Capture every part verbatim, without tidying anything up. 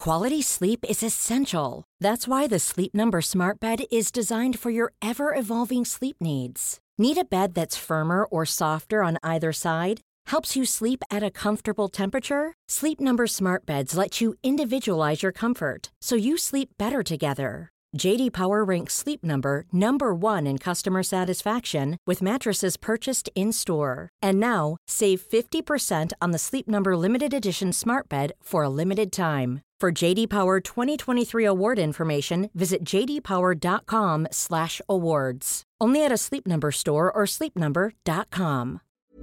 Quality sleep is essential. That's why the Sleep Number Smart Bed is designed for your ever-evolving sleep needs. Need a bed that's firmer or softer on either side? Helps you sleep at a comfortable temperature? Sleep Number Smart Beds let you individualize your comfort, so you sleep better together. J D Power ranks Sleep Number number one in customer satisfaction with mattresses purchased in-store. And now, save fifty percent on the Sleep Number Limited Edition Smart Bed for a limited time. For J D Power twenty twenty-three award information, visit j d power dot com slash awards. Only at a Sleep Number store or sleep number dot com.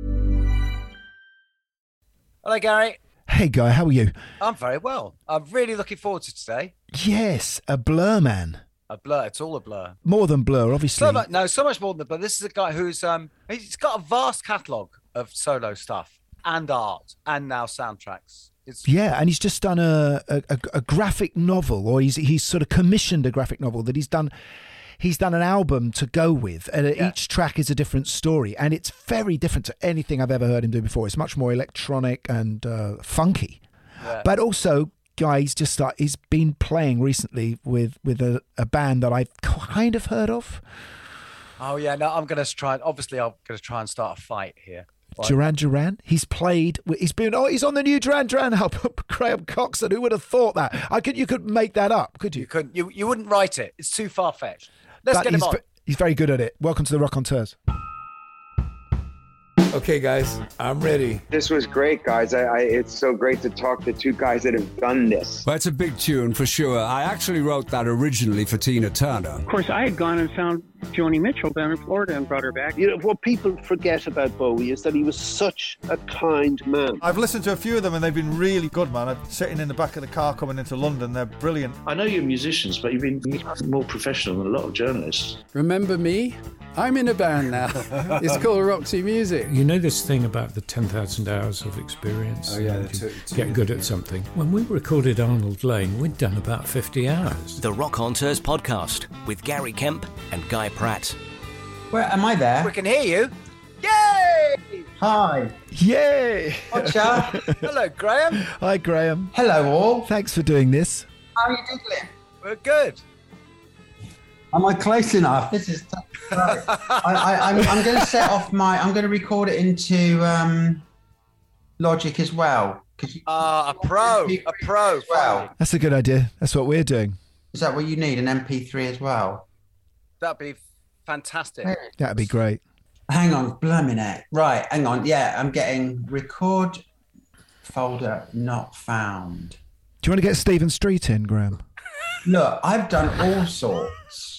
Hello, Gary. Hey, Guy, how are you? I'm very well. I'm really looking forward to today. Yes, a Blur man. A blur. It's all a blur. More than Blur, obviously. So much, no, so much more than a blur. This is a guy who's um, he's got a vast catalogue of solo stuff and art and now soundtracks. It's Yeah, and he's just done a, a, a graphic novel, or he's he's sort of commissioned a graphic novel that he's done. He's done an album to go with, and Yeah. each track is a different story, and it's very different to anything I've ever heard him do before. It's much more electronic and uh, funky, Yeah. but also, Guy, he's just start, he's been playing recently with with a, a band that I've kind of heard of. Oh yeah, no, I'm gonna try. Obviously, I'm gonna try and start a fight here. Like, Duran Duran. He's played. He's been. Oh, he's on the new Duran Duran album. Graham Coxon. Who would have thought that? I could. You could make that up, could you? you couldn't. You you wouldn't write it. It's too far fetched. Let's But get him he's, on. ve- he's very good at it. Welcome to the Raconteurs. Okay, guys, I'm ready. This was great, guys. I, I, it's so great to talk to two guys that have done this. Well, it's a big tune for sure. I actually wrote that originally for Tina Turner. Of course, I had gone and found Joni Mitchell down in Florida and brought her back. You know, what people forget about Bowie is that he was such a kind man. I've listened to a few of them and they've been really good, man. I'm sitting in the back of the car coming into London. They're brilliant. I know you're musicians, but you've been more professional than a lot of journalists. Remember me? I'm in a band now. It's called Roxy Music. You know this thing about the ten thousand hours of experience? Oh, yeah, and the you two- two- get good at something. When we recorded Arnold Lane, we'd done about fifty hours. The Raconteurs podcast with Gary Kemp and Guy Pratt. Where am I there? We can hear you. Yay! Hi. Yay! Gotcha. Hello, Graham. Hi, Graham. Hello, all. Thanks for doing this. How are you doing? We're good. Am I close enough? This is. Right. I, I, I'm, I'm going to set off my. I'm going to record it into um, Logic as well. You, Ah, a pro, a pro. as well. That's a good idea. That's what we're doing. Is that what you need? An M P three as well? That'd be fantastic. That'd be great. Hang on, blooming heck. Right, hang on. Yeah, I'm getting record folder not found. Do you want to get Stephen Street in, Graham? Look, I've done all sorts.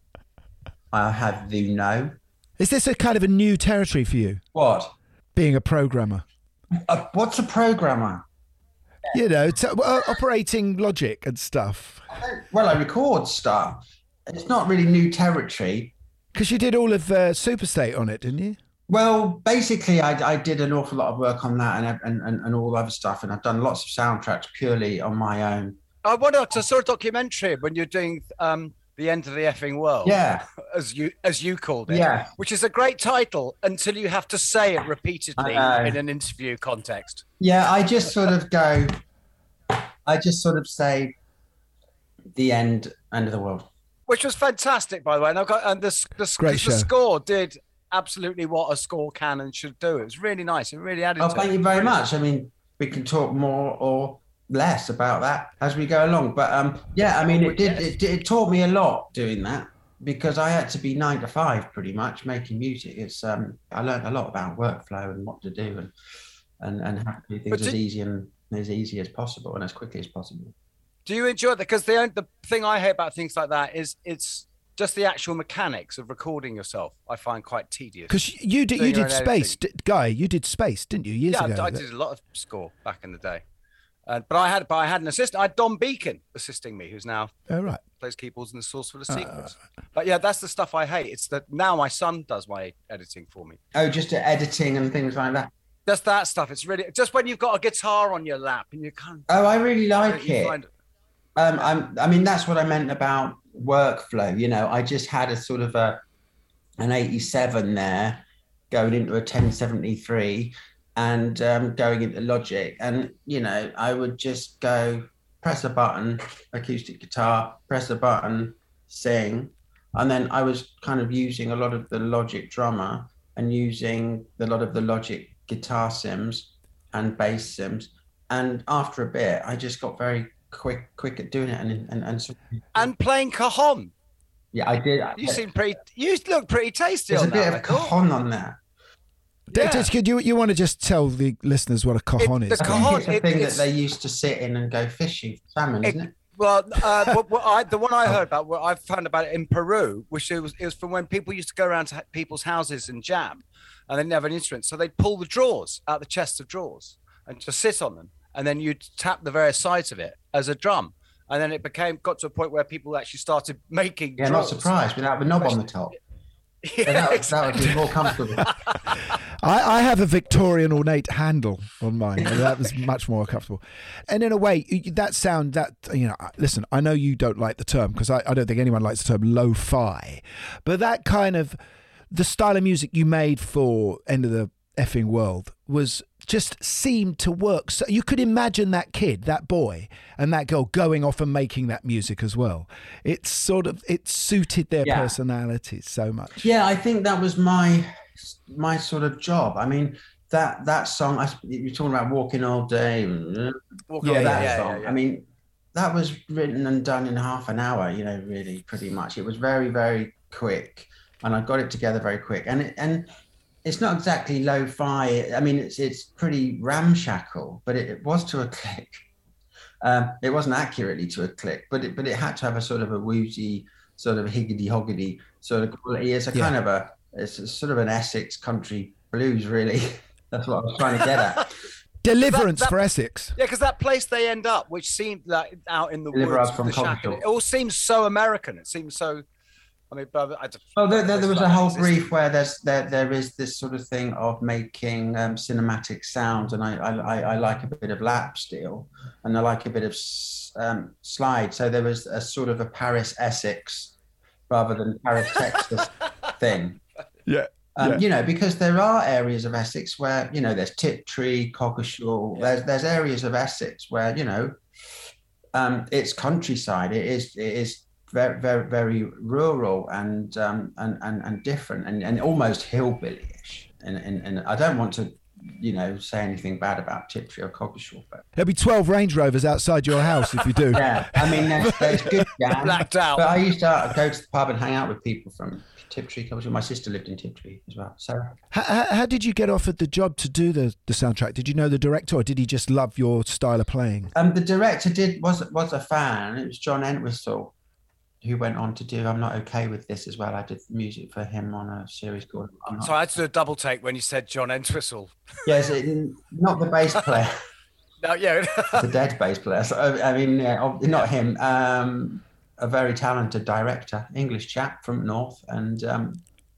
I have the no. Is this a kind of a new territory for you? What? Being a programmer? Uh, what's a programmer? You know, t- uh, operating Logic and stuff. Well, I record stuff. It's not really new territory. Because you did all of uh, Superstate on it, didn't you? Well, basically, I, I did an awful lot of work on that and, and, and, and all other stuff. And I've done lots of soundtracks purely on my own. I wanted to sort of documentary when you're doing um, The End of the Effing World. Yeah. As you as you called it. Yeah. Which is a great title until you have to say it repeatedly I know. in an interview context. Yeah, I just sort of go, I just sort of say the end, end of the world. Which was fantastic, by the way. And I've got and the, the, Great the show. score did absolutely what a score can and should do. It was really nice. It really added Oh, to thank it. you very much. I mean, we can talk more or less about that as we go along. But um, yeah, I mean, it did. It, it taught me a lot doing that because I had to be nine to five pretty much making music. It's um, I learned a lot about workflow and what to do and and and how to do things But as did- easy and as easy as possible and as quickly as possible. Do you enjoy that? Because the the thing I hate about things like that is it's just the actual mechanics of recording yourself. I find quite tedious. Because you did, Doing you your did own Space, editing. d- Guy. You did Space, didn't you? Years yeah, ago. I, I did a lot of score back in the day. Uh, but I had, but I had an assistant. I had Don Beacon assisting me, who's now Oh right. plays keyboards in the Source for the Uh, Secrets. But yeah, that's the stuff I hate. It's that now my son does my editing for me. Oh, just editing and things like that. Just that stuff. It's really just when you've got a guitar on your lap and you can't. Oh, I really like you it. find- Um, I'm, I mean, that's what I meant about workflow. You know, I just had a sort of a an eighty-seven there going into a ten seventy-three and um, going into Logic. And, you know, I would just go press a button, acoustic guitar, press a button, sing. And then I was kind of using a lot of the Logic drummer and using a lot of the Logic guitar sims and bass sims. And after a bit, I just got very quick quick at doing it. And and and, and playing cajon. Yeah, I did. You seem pretty, you look pretty tasty There's on a bit that, of cajon on there. Yeah. Could you you want to just tell the listeners what a cajon it, is? The cajon, it's a it, thing it's, that they used to sit in and go fishing for salmon, it, isn't it? Well, uh, what, what I, the one I heard about, what I found about it in Peru, which it was, it was from when people used to go around to people's houses and jam, and they didn't have an instrument, so they'd pull the drawers out the chests of drawers and just sit on them, and then you'd tap the various sides of it as a drum, and then it became got to a point where people actually started making. Yeah, drawers. not surprised without the knob on the top. Yeah, so that, exactly. that would be more comfortable. I, I have a Victorian ornate handle on mine. And that was much more comfortable. And in a way, that sound, that, you know, listen, I know you don't like the term because I, I don't think anyone likes the term lo-fi, but that kind of, the style of music you made for End of the Effing World was just seemed to work. So you could imagine that kid, that boy and that girl going off and making that music as well. It's sort of, it suited their yeah. personalities so much. Yeah, I think that was my my sort of job. I mean, that that song, I, you're talking about Walking All Day. Walk yeah, all that yeah, song. Yeah, yeah. I mean, that was written and done in half an hour, you know, really, pretty much. It was very, very quick. And I got it together very quick. And it, and it's not exactly lo-fi. I mean, it's it's pretty ramshackle, but it, it was to a click. Um, it wasn't accurately to a click, but it but it had to have a sort of a woozy, sort of higgity-hoggity sort of quality. It's a yeah. kind of a, it's a sort of an Essex country blues, really. That's what I was trying to get at. Deliverance that, that, for Essex. Yeah, because that place they end up, which seemed like out in the Deliver woods, us from the shack, it all seems so American. It seems so. I mean, but I just, well, there, there, there was a whole brief where there's there there is this sort of thing of making um, cinematic sounds, and I, I I like a bit of lap steel, and I like a bit of um, slide. So there was a sort of a Paris Essex rather than Paris Texas thing. Yeah. Um, yeah. You know, because there are areas of Essex where, you know, there's Tiptree, Coggeshall, yeah. there's there's areas of Essex where, you know, um, it's countryside. It is it is very very very rural and um, and, and and different and, and almost hillbilly-ish. And, and and I don't want to, you know, say anything bad about Tiptree or Coggeshall, but there'll be twelve Range Rovers outside your house if you do. Yeah, I mean, there's, there's good jam. Blacked out. But I used to go to the pub and hang out with people from Tiptree, Coggeshall. My sister lived in Tiptree as well. So, how, how, how did you get offered the job to do the, the soundtrack? Did you know the director, or did he just love your style of playing? Um, the director did was was a fan. It was John Entwistle, who went on to do I'm Not Okay With This as well. I did music for him on a series called I'm Not So I had to do a double take when you said John Entwistle. Yes, it, not the bass player. No, yeah. The dead bass player. So, I mean, yeah, not him. Um, a very talented director, English chap from North. And um,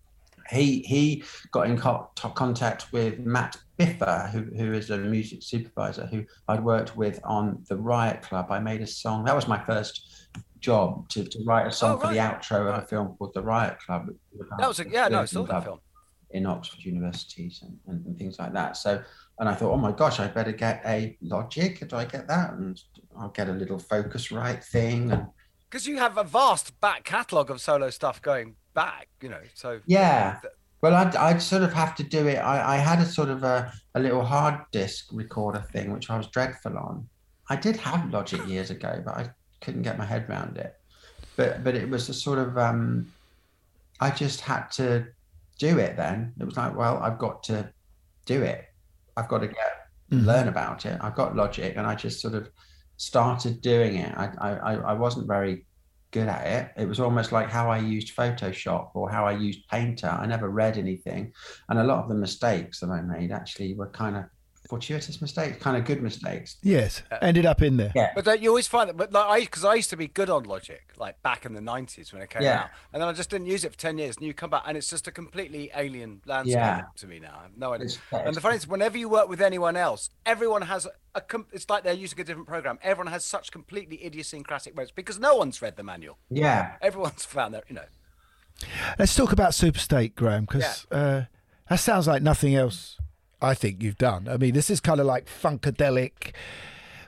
he he got in co- contact with Matt Biffer, who, who is a music supervisor who I'd worked with on the Riot Club. I made a song. That was my first job to, to write a song oh, right. for the outro of a film called The Riot Club. That was a, yeah, no, it's still a film. In Oxford universities and, and, and things like that. So, and I thought, oh my gosh, I better get a Logic. Do I get that? And I'll get a little Focusrite thing. And because you have a vast back catalogue of solo stuff going back, you know. So yeah. Well, I'd, I'd sort of have to do it. I, I had a sort of a, a little hard disk recorder thing, which I was dreadful on. I did have Logic years ago, but I couldn't get my head around it. But but it was a sort of, um, I just had to do it then. It was like, well, I've got to do it. I've got to get mm-hmm. learn about it. I've got Logic, and I just sort of started doing it. I, I I wasn't very good at it. It was almost like how I used Photoshop or how I used Painter. I never read anything, and a lot of the mistakes that I made actually were kind of fortuitous mistakes, kind of good mistakes. Yes, ended up in there. Yeah, but uh, you always find that. But like I, because I used to be good on Logic, like back in the nineties when it came yeah. out, and then I just didn't use it for ten years. And you come back, and it's just a completely alien landscape yeah. to me now. I have no idea. It's, and the funny is, whenever you work with anyone else, everyone has a. a it's like they're using a different program. Everyone has such completely idiosyncratic ways because no one's read the manual. Yeah, everyone's found that. You know. Let's talk about Superstate, Graham, because yeah. uh, that sounds like nothing else I think you've done. I mean, this is kind of like funkadelic,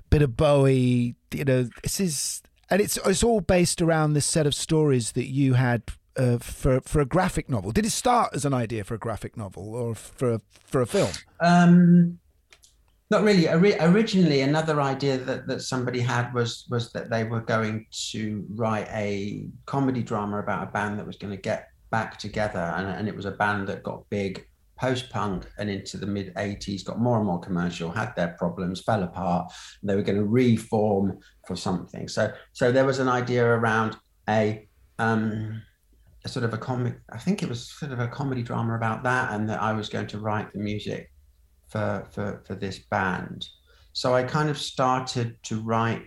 bit of Bowie. You know, this is, and it's it's all based around this set of stories that you had uh, for for a graphic novel. Did it start as an idea for a graphic novel or for a, for a film? Um, not really. Ori- originally, another idea that, that somebody had was was that they were going to write a comedy drama about a band that was going to get back together, and, and it was a band that got big post-punk and into the mid eighties, got more and more commercial, had their problems, fell apart, and they were going to reform for something. So so there was an idea around a um a sort of a comic, I think it was sort of a comedy drama about that, and that I was going to write the music for for for this band. So I kind of started to write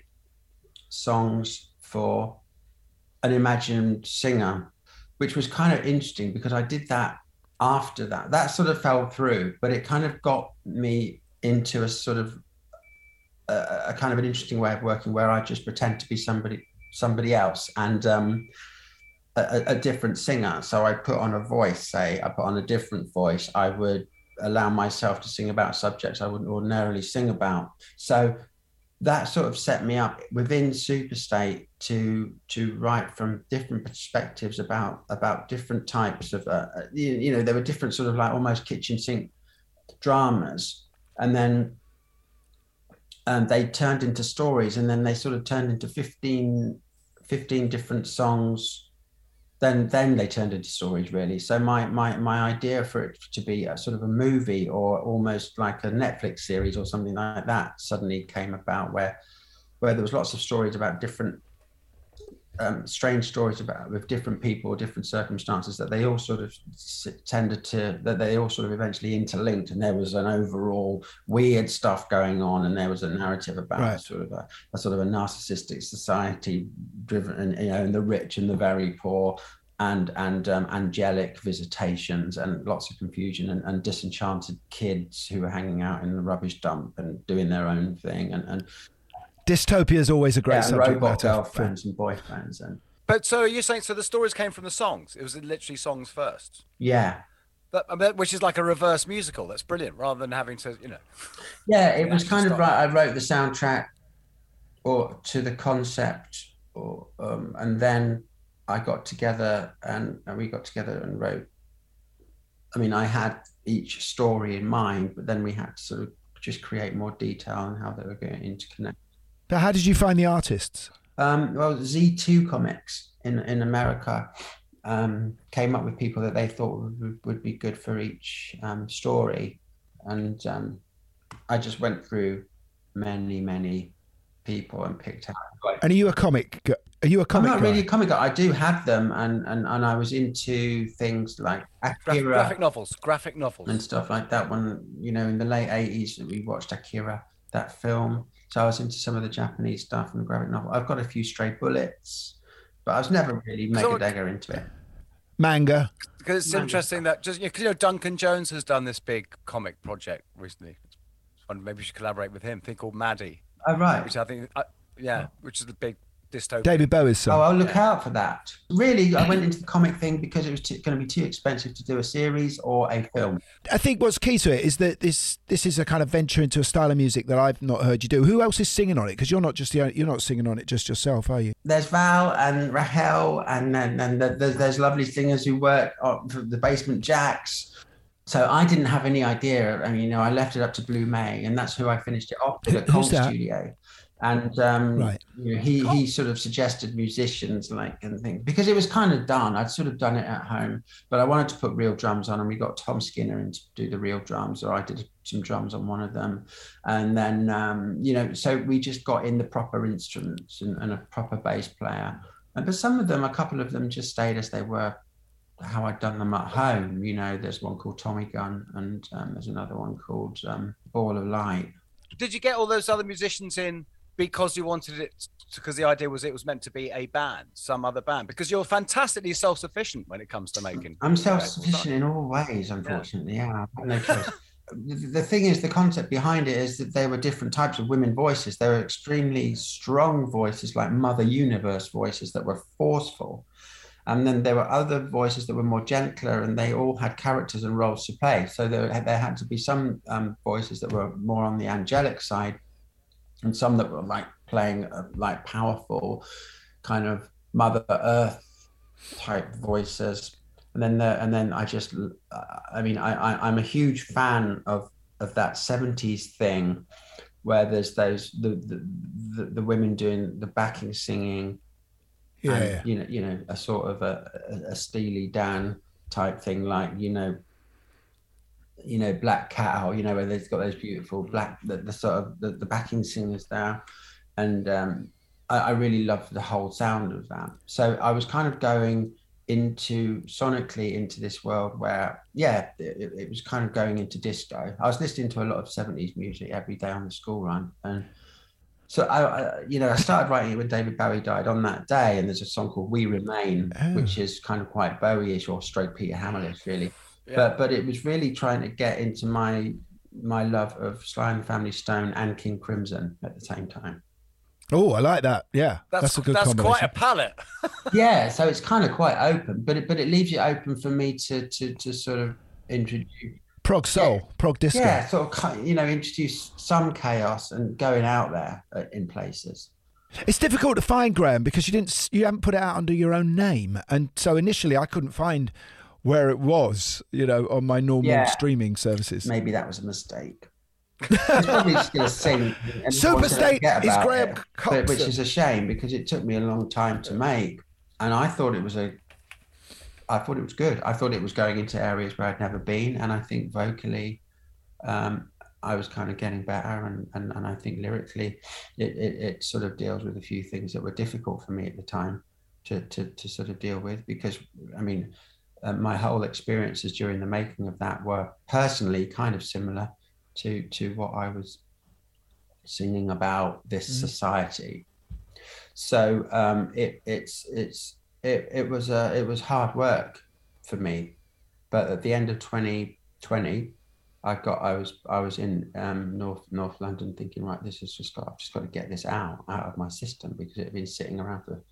songs for an imagined singer, which was kind of interesting because I did that after that. That sort of fell through, but it kind of got me into a sort of a, a kind of an interesting way of working where I just pretend to be somebody somebody else and um, a, a different singer. So I put on a voice, say, I put on a different voice. I would allow myself to sing about subjects I wouldn't ordinarily sing about. So that sort of set me up within Superstate to to write from different perspectives about about different types of uh, you, you know there were different sort of like almost kitchen sink dramas, and then um, they turned into stories, and then they sort of turned into fifteen, fifteen different songs. Then then they turned into stories, really. So my my my idea for it to be a sort of a movie or almost like a Netflix series or something like that suddenly came about, where where there was lots of stories about different um, strange stories about with different people, different circumstances, that they all sort of tended to that they all sort of eventually interlinked, and there was an overall weird stuff going on, and there was a narrative about right. sort of a, a sort of a narcissistic society driven, and you know, and the rich and the very poor, and and um, angelic visitations, and lots of confusion, and, and disenchanted kids who were hanging out in the rubbish dump and doing their own thing, and and. Dystopia is always a great yeah, subject robot matter. girlfriends and boyfriends, and but so you're saying so the stories came from the songs? It was literally songs first. Yeah, but, but which is like a reverse musical. That's brilliant, rather than having to, you know. Yeah, it was kind of right. I wrote the soundtrack, or to the concept, or um, and then I got together and, and we got together and wrote. I mean, I had each story in mind, but then we had to sort of just create more detail on how they were going to interconnect. But how did you find the artists? Um, well, Z two Comics in, in America um, came up with people that they thought would, would be good for each um, story. And um, I just went through many, many people and picked out. And are you a comic? Are you a comic I'm not guy? really a comic guy. I do have them, and, and, and I was into things like Akira. Graphic novels, graphic novels. And stuff like that. When, you know, in the late eighties, we watched Akira, that film. So I was into some of the Japanese stuff and the graphic novel. I've got a few Stray Bullets, but I was never really mega dagger into it. Manga. Because it's Manga. interesting that just, because you know, Duncan Jones has done this big comic project recently. Maybe we should collaborate with him. A thing called Maddie. Oh, right. Which I think, uh, yeah, which is the big dystopia. David Bowie's son. Oh, I'll look out for that. Really, I went into the comic thing because it was too, going to be too expensive to do a series or a film. I think what's key to it is that this this is a kind of venture into a style of music that I've not heard you do. Who else is singing on it? Because you're not just the you're not singing on it just yourself, are you? There's Val and Rahel, and then and, and there's, there's lovely singers who work on the Basement Jacks. So I didn't have any idea. I mean, you know, I left it up to Blue May, and that's who I finished it off with at Cold Studio. And um, right. you know, he he sort of suggested musicians like and things because it was kind of done. I'd sort of done it at home, but I wanted to put real drums on, and we got Tom Skinner in to do the real drums, or I did some drums on one of them, and then um, you know, so we just got in the proper instruments and, and a proper bass player. And but some of them, a couple of them, just stayed as they were, how I'd done them at home. You know, there's one called Tommy Gun, and um, there's another one called um, Ball of Light. Did you get all those other musicians in because you wanted it, because the idea was it was meant to be a band, some other band? Because you're fantastically self-sufficient when it comes to making. I'm self-sufficient in all ways, unfortunately. Yeah, yeah, I've got no choice. The thing is, the concept behind it is that there were different types of women voices. There were extremely strong voices, like Mother Universe voices that were forceful. And then there were other voices that were more gentler, and they all had characters and roles to play. So there, there had to be some um, voices that were more on the angelic side, and some that were like playing uh, like powerful kind of Mother Earth type voices. And then the, and then I just, uh, I mean, I, I, I'm a huge fan of, of that seventies thing where there's those, the, the, the, the women doing the backing singing. Yeah, and, yeah. you know, you know, a sort of a, a, a Steely Dan type thing, like, you know, you know, Black Cow, you know, where they've got those beautiful black, the, the sort of the, the backing singers there. And um, I, I really loved the whole sound of that. So I was kind of going into sonically into this world where, yeah, it, it was kind of going into disco. I was listening to a lot of seventies music every day on the school run. And so I, I you know, I started writing it when David Bowie died on that day. And there's a song called We Remain, oh. which is kind of quite Bowie-ish or stroke Peter Hamill-ish, really. Yeah. But but it was really trying to get into my my love of Sly and the Family Stone and King Crimson at the same time. Oh, I like that. Yeah, that's, that's a good that's combination. Quite a palette. Yeah, so it's kind of quite open, but it but it leaves it open for me to to to sort of introduce prog soul, yeah, prog disco. Yeah, sort of, you know, introduce some chaos and going out there in places. It's difficult to find, Graham, because you didn't you haven't put it out under your own name, and so initially I couldn't find where it was, you know, on my normal yeah. streaming services. Maybe that was a mistake. It's probably just going to sing. Superstate is Graham Coxon. Which is a shame because it took me a long time to make. And I thought it was a, I thought it was good. I thought it was going into areas where I'd never been. And I think vocally, um, I was kind of getting better. And, and, and I think lyrically, it, it, it sort of deals with a few things that were difficult for me at the time to, to, to sort of deal with. Because, I mean, Uh, my whole experiences during the making of that were personally kind of similar to to what I was singing about this mm. society. So um, it it's it's it it was uh, it was hard work for me, but at the end of twenty twenty, I got I was I was in um, North North London thinking, right, this is just got I've just got to get this out out of my system because it had been sitting around for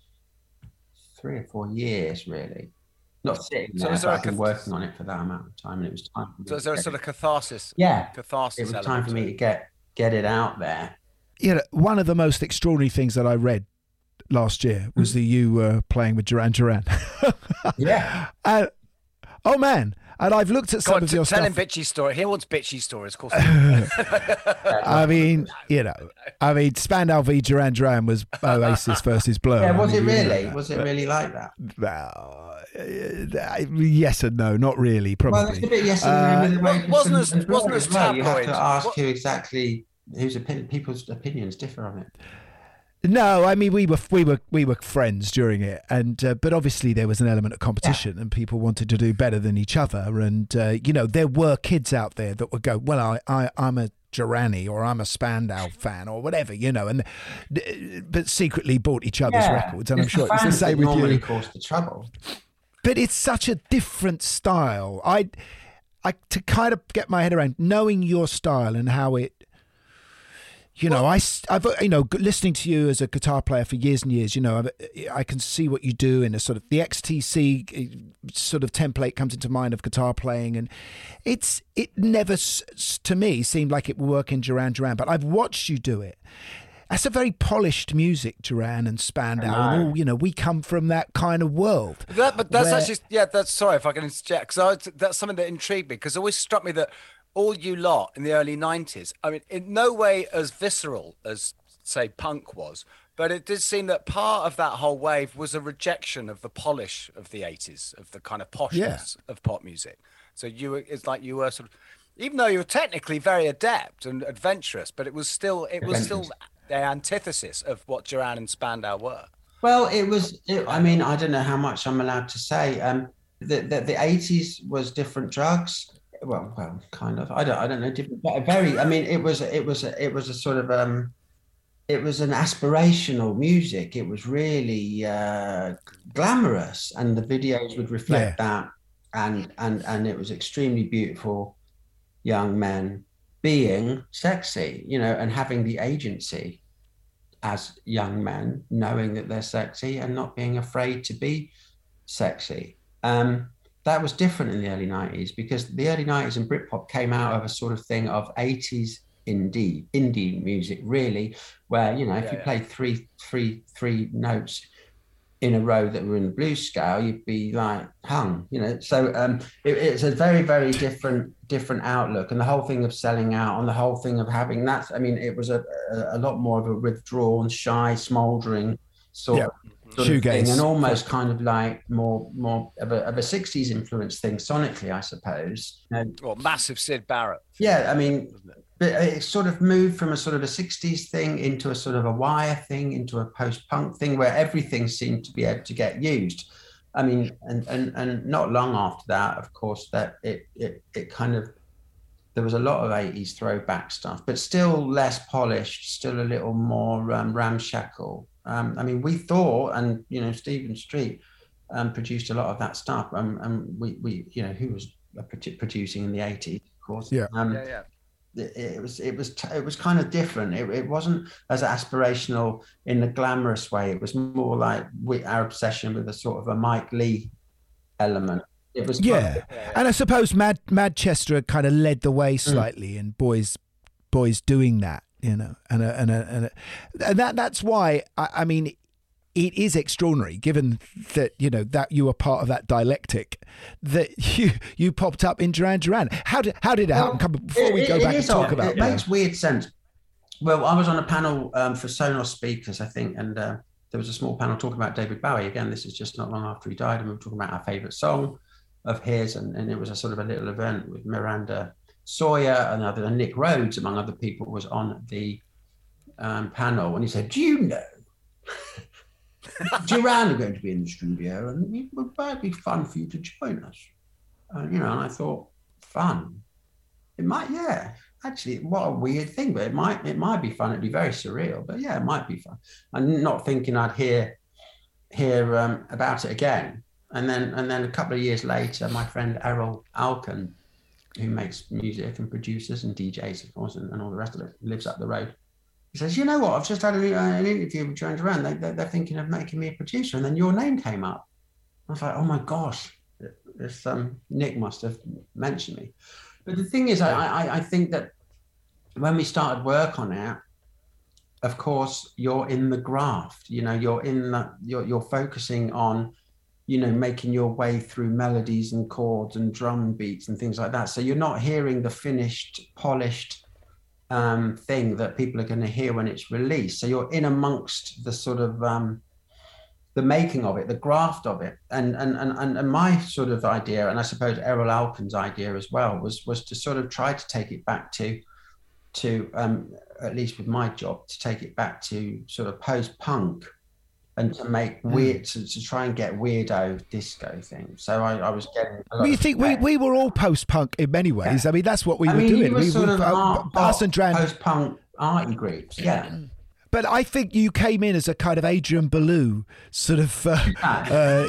three or four years really. Not sitting there, so but I've been cath- working on it for that amount of time, and it was time for me. So is there a sort of catharsis? Yeah, catharsis. It was time for me to get get it out there. You know, one of the most extraordinary things that I read last year was mm. that you were playing with Duran Duran. Yeah. Uh, oh man. And I've looked at some on, of your tell stuff. Tell him bitchy story. He wants bitchy stories, of course. I mean, you know, I mean, Spandau v Duran Duran was Oasis versus Blur. Yeah, was I mean, it really? You know, was it really like that? Well, uh, yes and no, not really, probably. Well, it's a bit yes and no. Uh, in the way wasn't as, as, wasn't as well. You have to ask what? who exactly, whose opinion, people's opinions differ on it. No, I mean we were we were we were friends during it, and uh, but obviously there was an element of competition, yeah. and people wanted to do better than each other, and uh, you know there were kids out there that would go, well, I, I I'm a Durrani or I'm a Spandau fan or whatever, you know, and but secretly bought each other's yeah. records, and it's I'm sure the it's the same with normally you. Cause the trouble. But it's such a different style. I, I to kind of get my head around knowing your style and how it. You know, I, I've, you know, listening to you as a guitar player for years and years, you know, I've, I can see what you do in a sort of, the X T C sort of template comes into mind of guitar playing. And it's, it never, to me, seemed like it would work in Duran Duran, but I've watched you do it. That's a very polished music, Duran and Spandau. And all, you know, we come from that kind of world. That, but that's where, actually, yeah, that's, sorry if I can interject, because that's something that intrigued me, because it always struck me that all you lot in the early nineties, I mean, in no way as visceral as, say, punk was, but it did seem that part of that whole wave was a rejection of the polish of the eighties, of the kind of poshness yeah. of pop music. So you were, it's like you were sort of, even though you were technically very adept and adventurous, but it was still, it was still the antithesis of what Duran and Spandau were. Well, it was, it, I mean, I don't know how much I'm allowed to say. Um, the, the, the eighties was different drugs. Well, well, kind of. I don't, I don't know. Different, but very. I mean, it was, it was, a, it was a sort of, um, it was an aspirational music. It was really uh, glamorous, and the videos would reflect yeah. that. And and and it was extremely beautiful, young men being sexy, you know, and having the agency as young men, knowing that they're sexy and not being afraid to be sexy. Um, That was different in the early nineties because the early nineties and Britpop came out of a sort of thing of eighties indie indie music, really, where, you know, if Yeah, you yeah. play three three three notes in a row that were in the blues scale, you'd be like hung, you know. So um, it, it's a very, very different different outlook, and the whole thing of selling out, and the whole thing of having that. I mean, it was a a, a lot more of a withdrawn, shy, smouldering sort Yeah. of. Sort of thing, Shoegaze. and almost kind of like more more of a, of a sixties influence thing sonically, I suppose. You know, Well, massive Sid Barrett. yeah, I mean, but it sort of moved from a sort of a sixties thing into a sort of a Wire thing, into a post-punk thing, where everything seemed to be able to get used. I mean, and and and not long after that, of course, that it it it kind of, there was a lot of eighties throwback stuff, but still less polished, still a little more um, ramshackle. Um, I mean, we thought, and, you know, Stephen Street um, produced a lot of that stuff. Um, and we, we, you know, who was producing in the eighties, of course. Yeah. Um, Yeah, yeah. It, it was, it was, it was kind of different. It, it wasn't as aspirational in the glamorous way. It was more like we, our obsession with a sort of a Mike Lee element. It was, Yeah. kind of, And I suppose Mad Manchester kind of led the way slightly, mm. and boys, boys doing that. You know, and a, and a, and, a, and that that's why I, I mean, it is extraordinary, given that, you know, that you were part of that dialectic, that you you popped up in Duran Duran. How did how did it happen? Well, Come, before it, we go it, back it and talk odd. about it, that. makes weird sense. Well, I was on a panel um, for Sonos speakers, I think, and uh, there was a small panel talking about David Bowie. Again, this is just not long after he died, and we were talking about our favourite song of his, and, and it was a sort of a little event with Miranda Sawyer and other and Nick Rhodes, among other people, was on the um, panel, and he said, "Do you know Duran are going to be in the studio, and it would might be fun for you to join us?" Uh, you know, and I thought, fun. It might, yeah. Actually, what a weird thing, but it might it might be fun. It'd be very surreal, but yeah, it might be fun. I'm not thinking I'd hear hear um, about it again. And then and then a couple of years later, my friend Errol Alkan, who makes music and produces and D Js, of course, and, and all the rest of it, lives up the road. He says, "You know what? I've just had an, an interview with Duran Duran. They, they, they're thinking of making me a producer." And then your name came up. I was like, "Oh my gosh, this um, Nick must have mentioned me." But the thing is, I, I I think that when we started work on it, of course, you're in the graft. You know, you're in the you're you're focusing on, you know, making your way through melodies and chords and drum beats and things like that. So you're not hearing the finished, polished um, thing that people are going to hear when it's released. So you're in amongst the sort of um, the making of it, the graft of it. And and and and my sort of idea, and I suppose Errol Alkan's idea as well, was was to sort of try to take it back to to um, at least with my job, to take it back to sort of post-punk. And to make weird, to, to try and get weirdo disco things. So I, I was getting. A lot Well, you of think we, we were all post-punk in many ways. Yeah. I mean, that's what we I were mean, doing. You were we sort were of uh, art, us and Duran post-punk arty groups, yeah. But I think you came in as a kind of Adrian Belew sort of, uh, uh,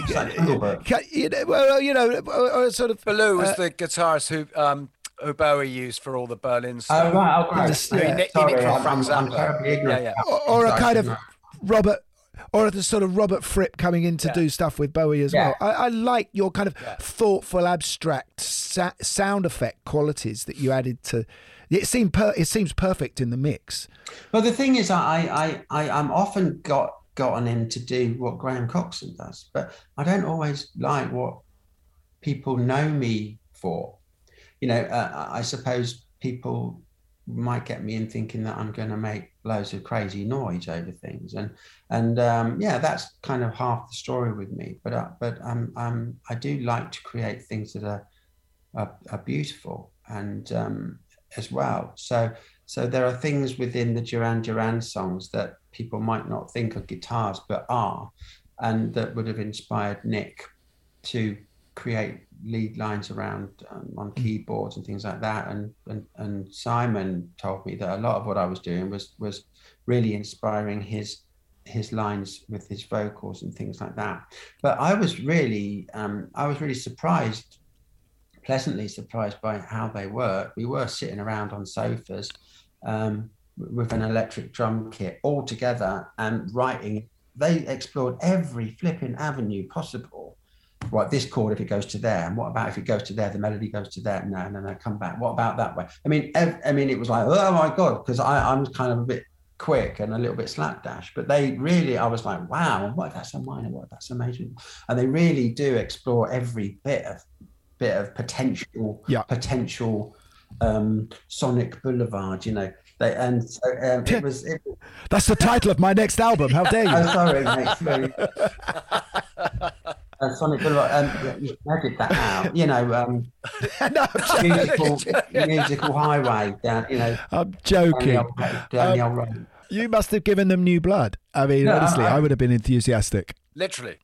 you know, well, you know, uh, sort of. Belew was uh, the guitarist who um, who Bowie used for all the Berlin stuff. Oh right, oh, great. So Yeah. he, nicked- he Sorry, nicked from I'm, Frank I'm, I'm Zappa. terribly ignorant. Yeah, yeah. Or, or a kind of know. Robert. Or the sort of Robert Fripp coming in to Yeah. do stuff with Bowie as Yeah. well. I, I like your kind of Yeah. thoughtful, abstract sa- sound effect qualities that you added to. It seemed per- it seems perfect in the mix. But the thing is, I I I I'm often got gotten in to do what Graham Coxon does, but I don't always like what people know me for. You know, uh, I suppose people might get me in thinking that I'm going to make loads of crazy noise over things, and and um, yeah, that's kind of half the story with me. But uh, but um, um, I do like to create things that are are, are beautiful and um, as well. So so there are things within the Duran Duran songs that people might not think are guitars but are, and that would have inspired Nick to create lead lines around um, on keyboards and things like that. And, and and Simon told me that a lot of what I was doing was was really inspiring his his lines with his vocals and things like that. But I was really um, I was really surprised, pleasantly surprised by how they work. We were sitting around on sofas um, with an electric drum kit all together and writing. They explored every flipping avenue possible. what this chord if it goes to there, and what about if it goes to there, the melody goes to there, no, no, no, come back. What about that way? I mean, ev- I mean, it was like, oh my god, because I I'm kind of a bit quick and a little bit slapdash, but they really, I was like, wow, what if that's a minor? What if that's a major? And they really do explore every bit of bit of potential, yeah. potential um, sonic boulevard, you know. They, and so um, it was. It, That's the title of my next album. How dare you? Oh, sorry, mate. Sorry. uh, Sonic Boulevard. Um, yeah, you edit that out. You know, um, no, musical, musical highway down. You know, I'm joking. Down the old, down um, the old road. You must have given them new blood. I mean, No, honestly, I- I would have been enthusiastic. Literally.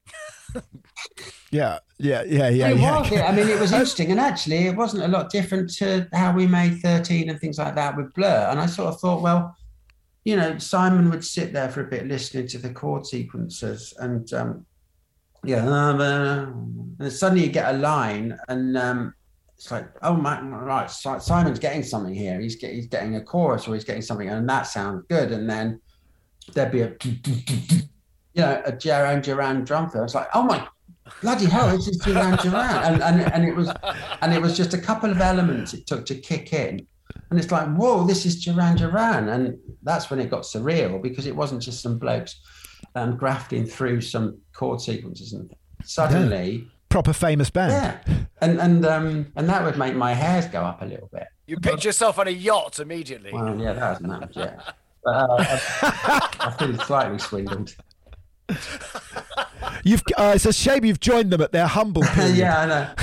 Yeah, yeah, yeah, yeah. It yeah. was. I mean, it was interesting, and actually, it wasn't a lot different to how we made thirteen and things like that with Blur. And I sort of thought, well, you know, Simon would sit there for a bit listening to the chord sequences, and um, yeah, um, uh, and suddenly you get a line, and um, it's like, oh my, right, Simon's getting something here. He's get, he's getting a chorus, or he's getting something, and that sounds good. And then there'd be a, you know, a Duran Duran drum fill. It's like, oh my. Bloody hell! This is Duran Duran, and, and and it was, and it was just a couple of elements it took to kick in, and it's like, whoa, this is Duran Duran, and that's when it got surreal, because it wasn't just some blokes um, grafting through some chord sequences, and suddenly Yeah. Proper famous band. yeah, and and um and that would make my hairs go up a little bit. You picture yourself on a yacht immediately. Well, yeah, that hasn't happened yet, but uh, I, I feel slightly swindled. You've. Uh, it's a shame you've joined them at their humble period. Yeah, I know.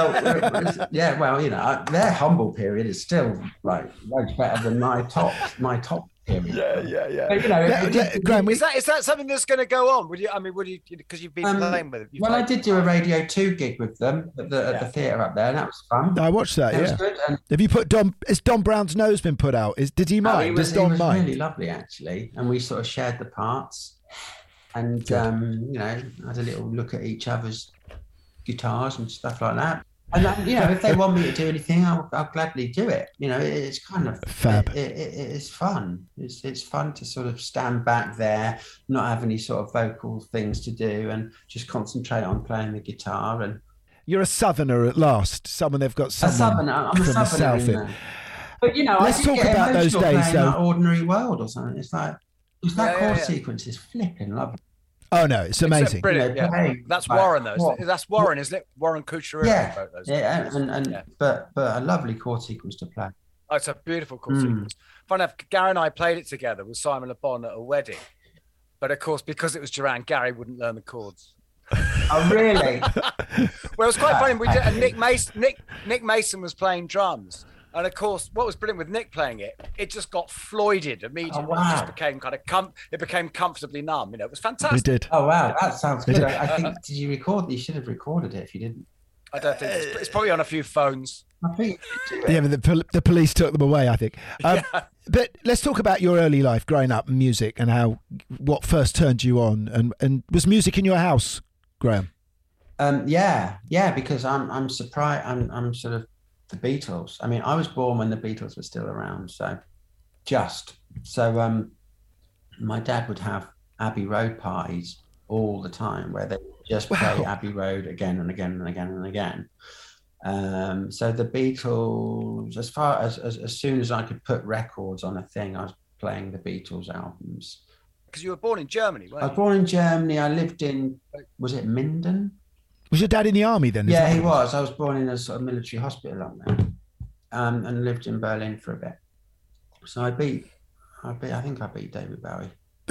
Well, yeah, well, you know, their humble period is still like much better than my top, my top period. Yeah, yeah, yeah. But, you know, Yeah, it- yeah, it- Graham, we- Is that is that something that's going to go on? Would you? I mean, would you? Because you've been Um, playing with it. You've well, I played- did do a Radio Two gig with them at the, at the theatre up there, and that was fun. I watched that. It was Yeah. good, and Have you put Don? Has Don Brown's nose been put out? Is did he oh, mind? he was, Does he Don was mind? really lovely actually, and we sort of shared the parts, and Good. um, you know, had a little look at each other's guitars and stuff like that. And um, you know, if they want me to do anything, I'll, I'll gladly do it. You know, it, it's kind of Fab. It, it, it, it's fun. It's it's fun to sort of stand back there, not have any sort of vocal things to do, and just concentrate on playing the guitar. And You're a southerner at last. Someone they've got a someone southerner, I'm a from the southerner south in in. there. But you know, Let's I did talk get about those emotional days, playing though. like Ordinary World or something. It's like it's that Yeah, chord yeah, yeah. sequence is flipping lovely. Oh no, it's amazing. Brilliant. You know, Yeah. playing That's like, Warren, though. isn't what- it? That's Warren, isn't it? Warren Kuchera Yeah, wrote those. yeah, and, and Yeah. but but a lovely chord sequence to play. Oh, it's a beautiful chord Mm. sequence. Fun enough, Gary and I played it together with Simon Le Bon at a wedding. But of course, because it was Duran, Gary wouldn't learn the chords. Oh really? Well, it was quite funny. We did, and Nick Mason, Nick Nick Mason was playing drums, and of course, what was brilliant with Nick playing it, it just got Floyded immediately. Oh, wow. It just became kind of com- it became comfortably numb. You know, it was fantastic. We did. Oh wow, that sounds They good. did. I, I think did you record? You should have recorded it if you didn't. I don't think it's, it's probably on a few phones. I think. Yeah, but the, pol- the police took them away, I think. Um, But let's talk about your early life, growing up, and music, and how what first turned you on. And, and was music in your house, Graham? Um, yeah, yeah, because I'm I'm surprised. I'm I'm sort of the Beatles. I mean, I was born when the Beatles were still around, so just so. Um, my dad would have Abbey Road parties all the time, where they would just play Wow. Abbey Road again and again and again and again. Um, so the Beatles, as far as, as as soon as I could put records on a thing, I was playing the Beatles albums. Because you were born in Germany, I weren't was you? born in Germany. I lived in, was it Minden? Was your dad in the army then? as Yeah, well? he was. I was born in a sort of military hospital up there, um, and lived in Berlin for a bit. So I beat, I beat, I think I beat David Bowie.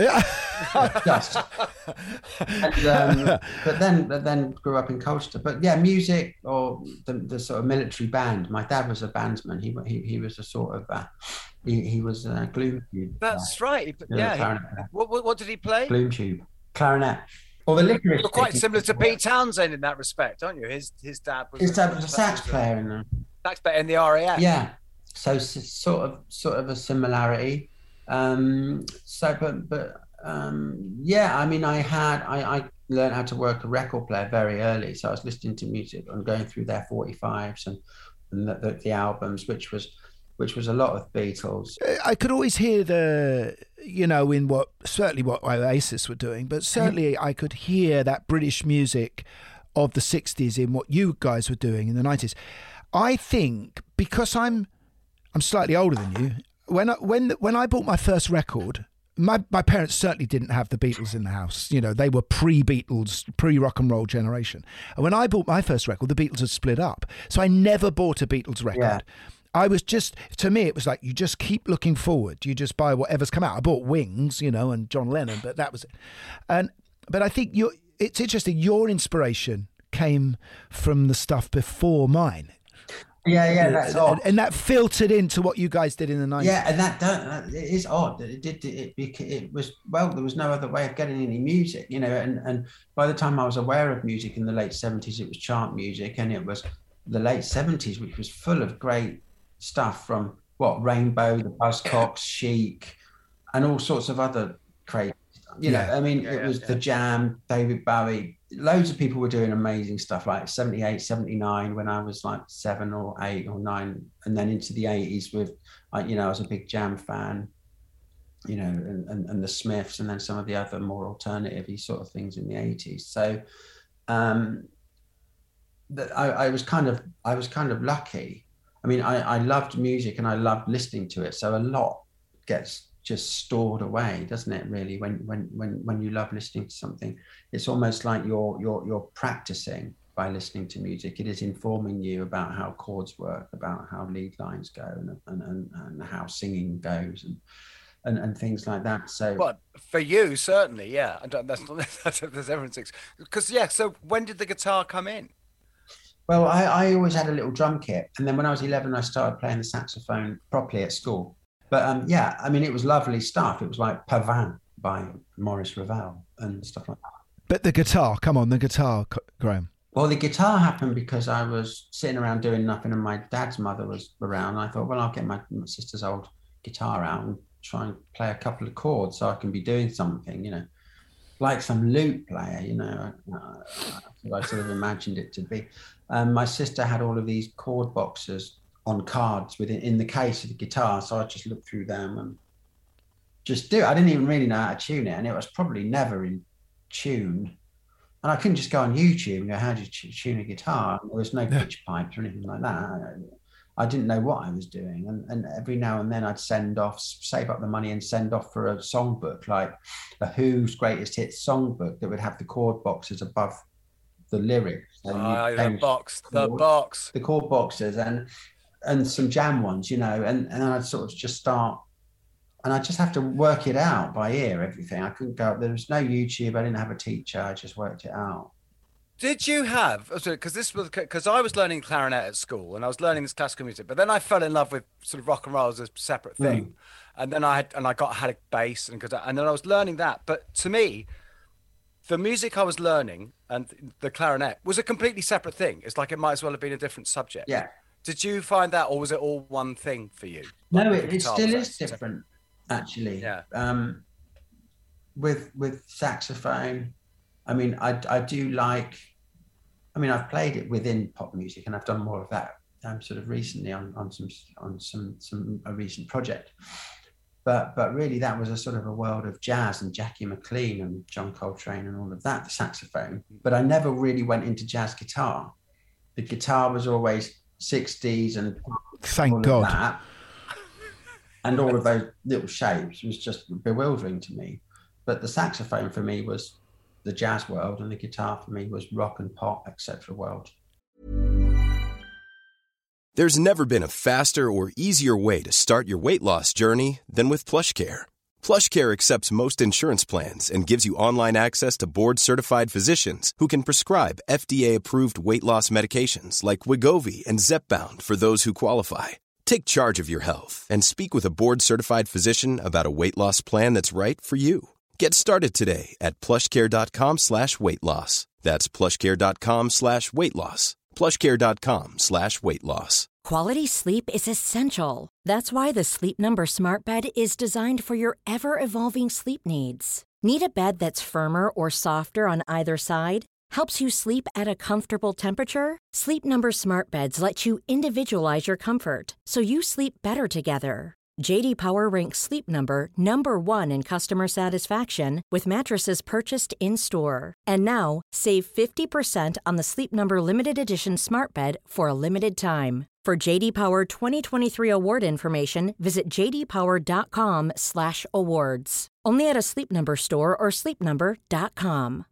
Just. And, um, but then, but then grew up in Colchester. But yeah, music or the, the sort of military band. My dad was a bandsman. He he, he was a sort of uh, he he was a gloom tube. That's right. He- Yeah, Yeah. he- clarinet. what, what what did he play? Gloom tube, clarinet, or the licorice. You're quite stick. similar to Pete Townsend in that respect, aren't you? His his dad was His dad was a sax player in there. sax player in the R A F. Yeah, so s- sort of sort of a similarity. Um, so, but but um, yeah, I mean, I had I, I learned how to work a record player very early, so I was listening to music and going through their forty-fives and and the, the, the albums, which was which was a lot of Beatles. I could always hear the, you know, in what, certainly what Oasis were doing, but certainly I could hear that British music of the sixties in what you guys were doing in the nineties. I think because I'm I'm slightly older than you. When I, when when I bought my first record, my my parents certainly didn't have the Beatles in the house. You know, they were pre-Beatles, pre-rock and roll generation. And when I bought my first record, the Beatles had split up, so I never bought a Beatles record. Yeah. I was just, to me, it was like you just keep looking forward. You just buy whatever's come out. I bought Wings, you know, and John Lennon, but that was it. And but I think you it's interesting. Your inspiration came from the stuff before mine. Yeah, yeah, that's odd. And, and that filtered into what you guys did in the nineties. Yeah, and that, that it is odd. It did. It, it, it was well. There was no other way of getting any music, you know. And and by the time I was aware of music in the late seventies, it was chart music, and it was the late seventies, which was full of great stuff from what Rainbow, the Buzzcocks, Chic, and all sorts of other crazy stuff. You yeah. know, I mean, yeah, it was yeah. the Jam, David Bowie. Loads of people were doing amazing stuff like seventy-eight, seventy-nine when I was like seven or eight or nine, and then into the eighties with, you know, I was a big Jam fan, you know, and, and, and the Smiths, and then some of the other more alternative-y sort of things in the eighties. So um, that I, I was kind of, I was kind of lucky. I mean, I, I loved music and I loved listening to it. So a lot gets just stored away, doesn't it? Really, when when when when you love listening to something, it's almost like you're you're you're practicing by listening to music. It is informing you about how chords work, about how lead lines go, and and and, and how singing goes, and, and and things like that. So, well, for you certainly, yeah. I don't, that's not that's, that's everyone's because yeah. So when did the guitar come in? Well, I, I always had a little drum kit, and then when I was eleven, I started playing the saxophone properly at school. But um, yeah, I mean, it was lovely stuff. It was like Pavane by Maurice Ravel and stuff like that. But the guitar, come on, the guitar, Graham. Well, the guitar happened because I was sitting around doing nothing, and my dad's mother was around. And I thought, well, I'll get my, my sister's old guitar out and try and play a couple of chords so I can be doing something, you know, like some lute player, you know. I, I sort of imagined it to be. Um, my sister had all of these chord boxes on cards within in the case of the guitar, so I just looked through them and just do it. I didn't even really know how to tune it, and it was probably never in tune. And I couldn't just go on YouTube and go, how do you tune a guitar? There was no pitch pipes or anything like that. I, I didn't know what I was doing. And, and every now and then I'd send off, save up the money and send off for a songbook, like a Who's Greatest Hits songbook that would have the chord boxes above the lyrics. And uh, the box, the chord, box. The chord boxes and and some Jam ones, you know, and, and I'd sort of just start, and I just have to work it out by ear, everything. I couldn't go, there was no YouTube, I didn't have a teacher, I just worked it out. Did you have, because this was, because I was learning clarinet at school and I was learning this classical music, but then I fell in love with sort of rock and roll as a separate thing. Mm. And then I had, and I got, had a bass and, and then I was learning that. But to me, the music I was learning and the clarinet was a completely separate thing. It's like it might as well have been a different subject. Yeah. Did you find that, or was it all one thing for you? No, like it, it still is different, actually. Yeah. Um, with with saxophone, I mean, I I do like. I mean, I've played it within pop music, and I've done more of that. Um, sort of recently on on some on some some a recent project. But but really, that was a sort of a world of jazz and Jackie McLean and John Coltrane and all of that, the saxophone. But I never really went into jazz guitar. The guitar was always sixties and thank God that. And all of those little shapes was just bewildering to me. But the saxophone for me was the jazz world, and the guitar for me was rock and pop, et cetera world. There's never been a faster or easier way to start your weight loss journey than with PlushCare. PlushCare accepts most insurance plans and gives you online access to board-certified physicians who can prescribe F D A-approved weight loss medications like Wegovy and Zepbound for those who qualify. Take charge of your health and speak with a board-certified physician about a weight loss plan that's right for you. Get started today at plushcare.com slash weight loss. That's plushcare.com slash weight loss. plushcare.com slash weight loss. Quality sleep is essential. That's why the Sleep Number Smart Bed is designed for your ever-evolving sleep needs. Need a bed that's firmer or softer on either side? Helps you sleep at a comfortable temperature? Sleep Number Smart Beds let you individualize your comfort so you sleep better together. J D Power ranks Sleep Number number one in customer satisfaction with mattresses purchased in-store. And now, save fifty percent on the Sleep Number Limited Edition Smart Bed for a limited time. For J D Power twenty twenty-three award information, visit j d power dot com slash awards. Only at a Sleep Number store or sleep number dot com.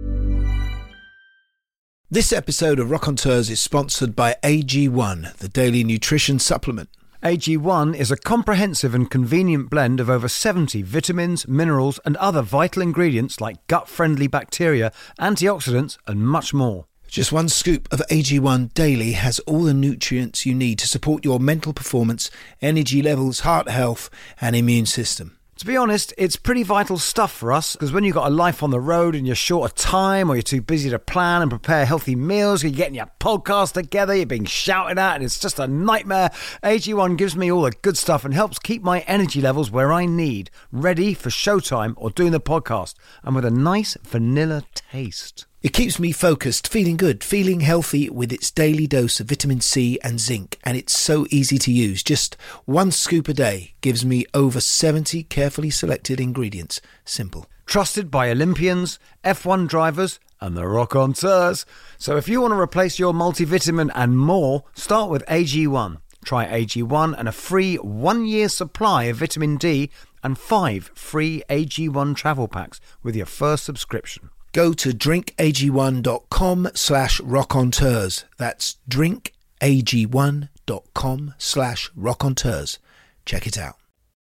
This episode of Raconteurs is sponsored by A G one, the daily nutrition supplement. A G one is a comprehensive and convenient blend of over seventy vitamins, minerals and other vital ingredients like gut-friendly bacteria, antioxidants and much more. Just one scoop of A G one daily has all the nutrients you need to support your mental performance, energy levels, heart health and immune system. To be honest, it's pretty vital stuff for us, because when you've got a life on the road and you're short of time, or you're too busy to plan and prepare healthy meals, you're getting your podcast together, you're being shouted at, and it's just a nightmare, A G one gives me all the good stuff and helps keep my energy levels where I need, ready for showtime or doing the podcast, and with a nice vanilla taste. It keeps me focused, feeling good, feeling healthy with its daily dose of vitamin C and zinc, and it's so easy to use. Just one scoop a day gives me over seventy carefully selected ingredients. Simple. Trusted by Olympians, F one drivers and the Raconteurs. So if you want to replace your multivitamin and more, start with A G one. Try A G one and a free one-year supply of vitamin D and five free A G one travel packs with your first subscription. Go to drink a g one dot com slash raconteurs. That's drink a g one dot com slash raconteurs. Check it out.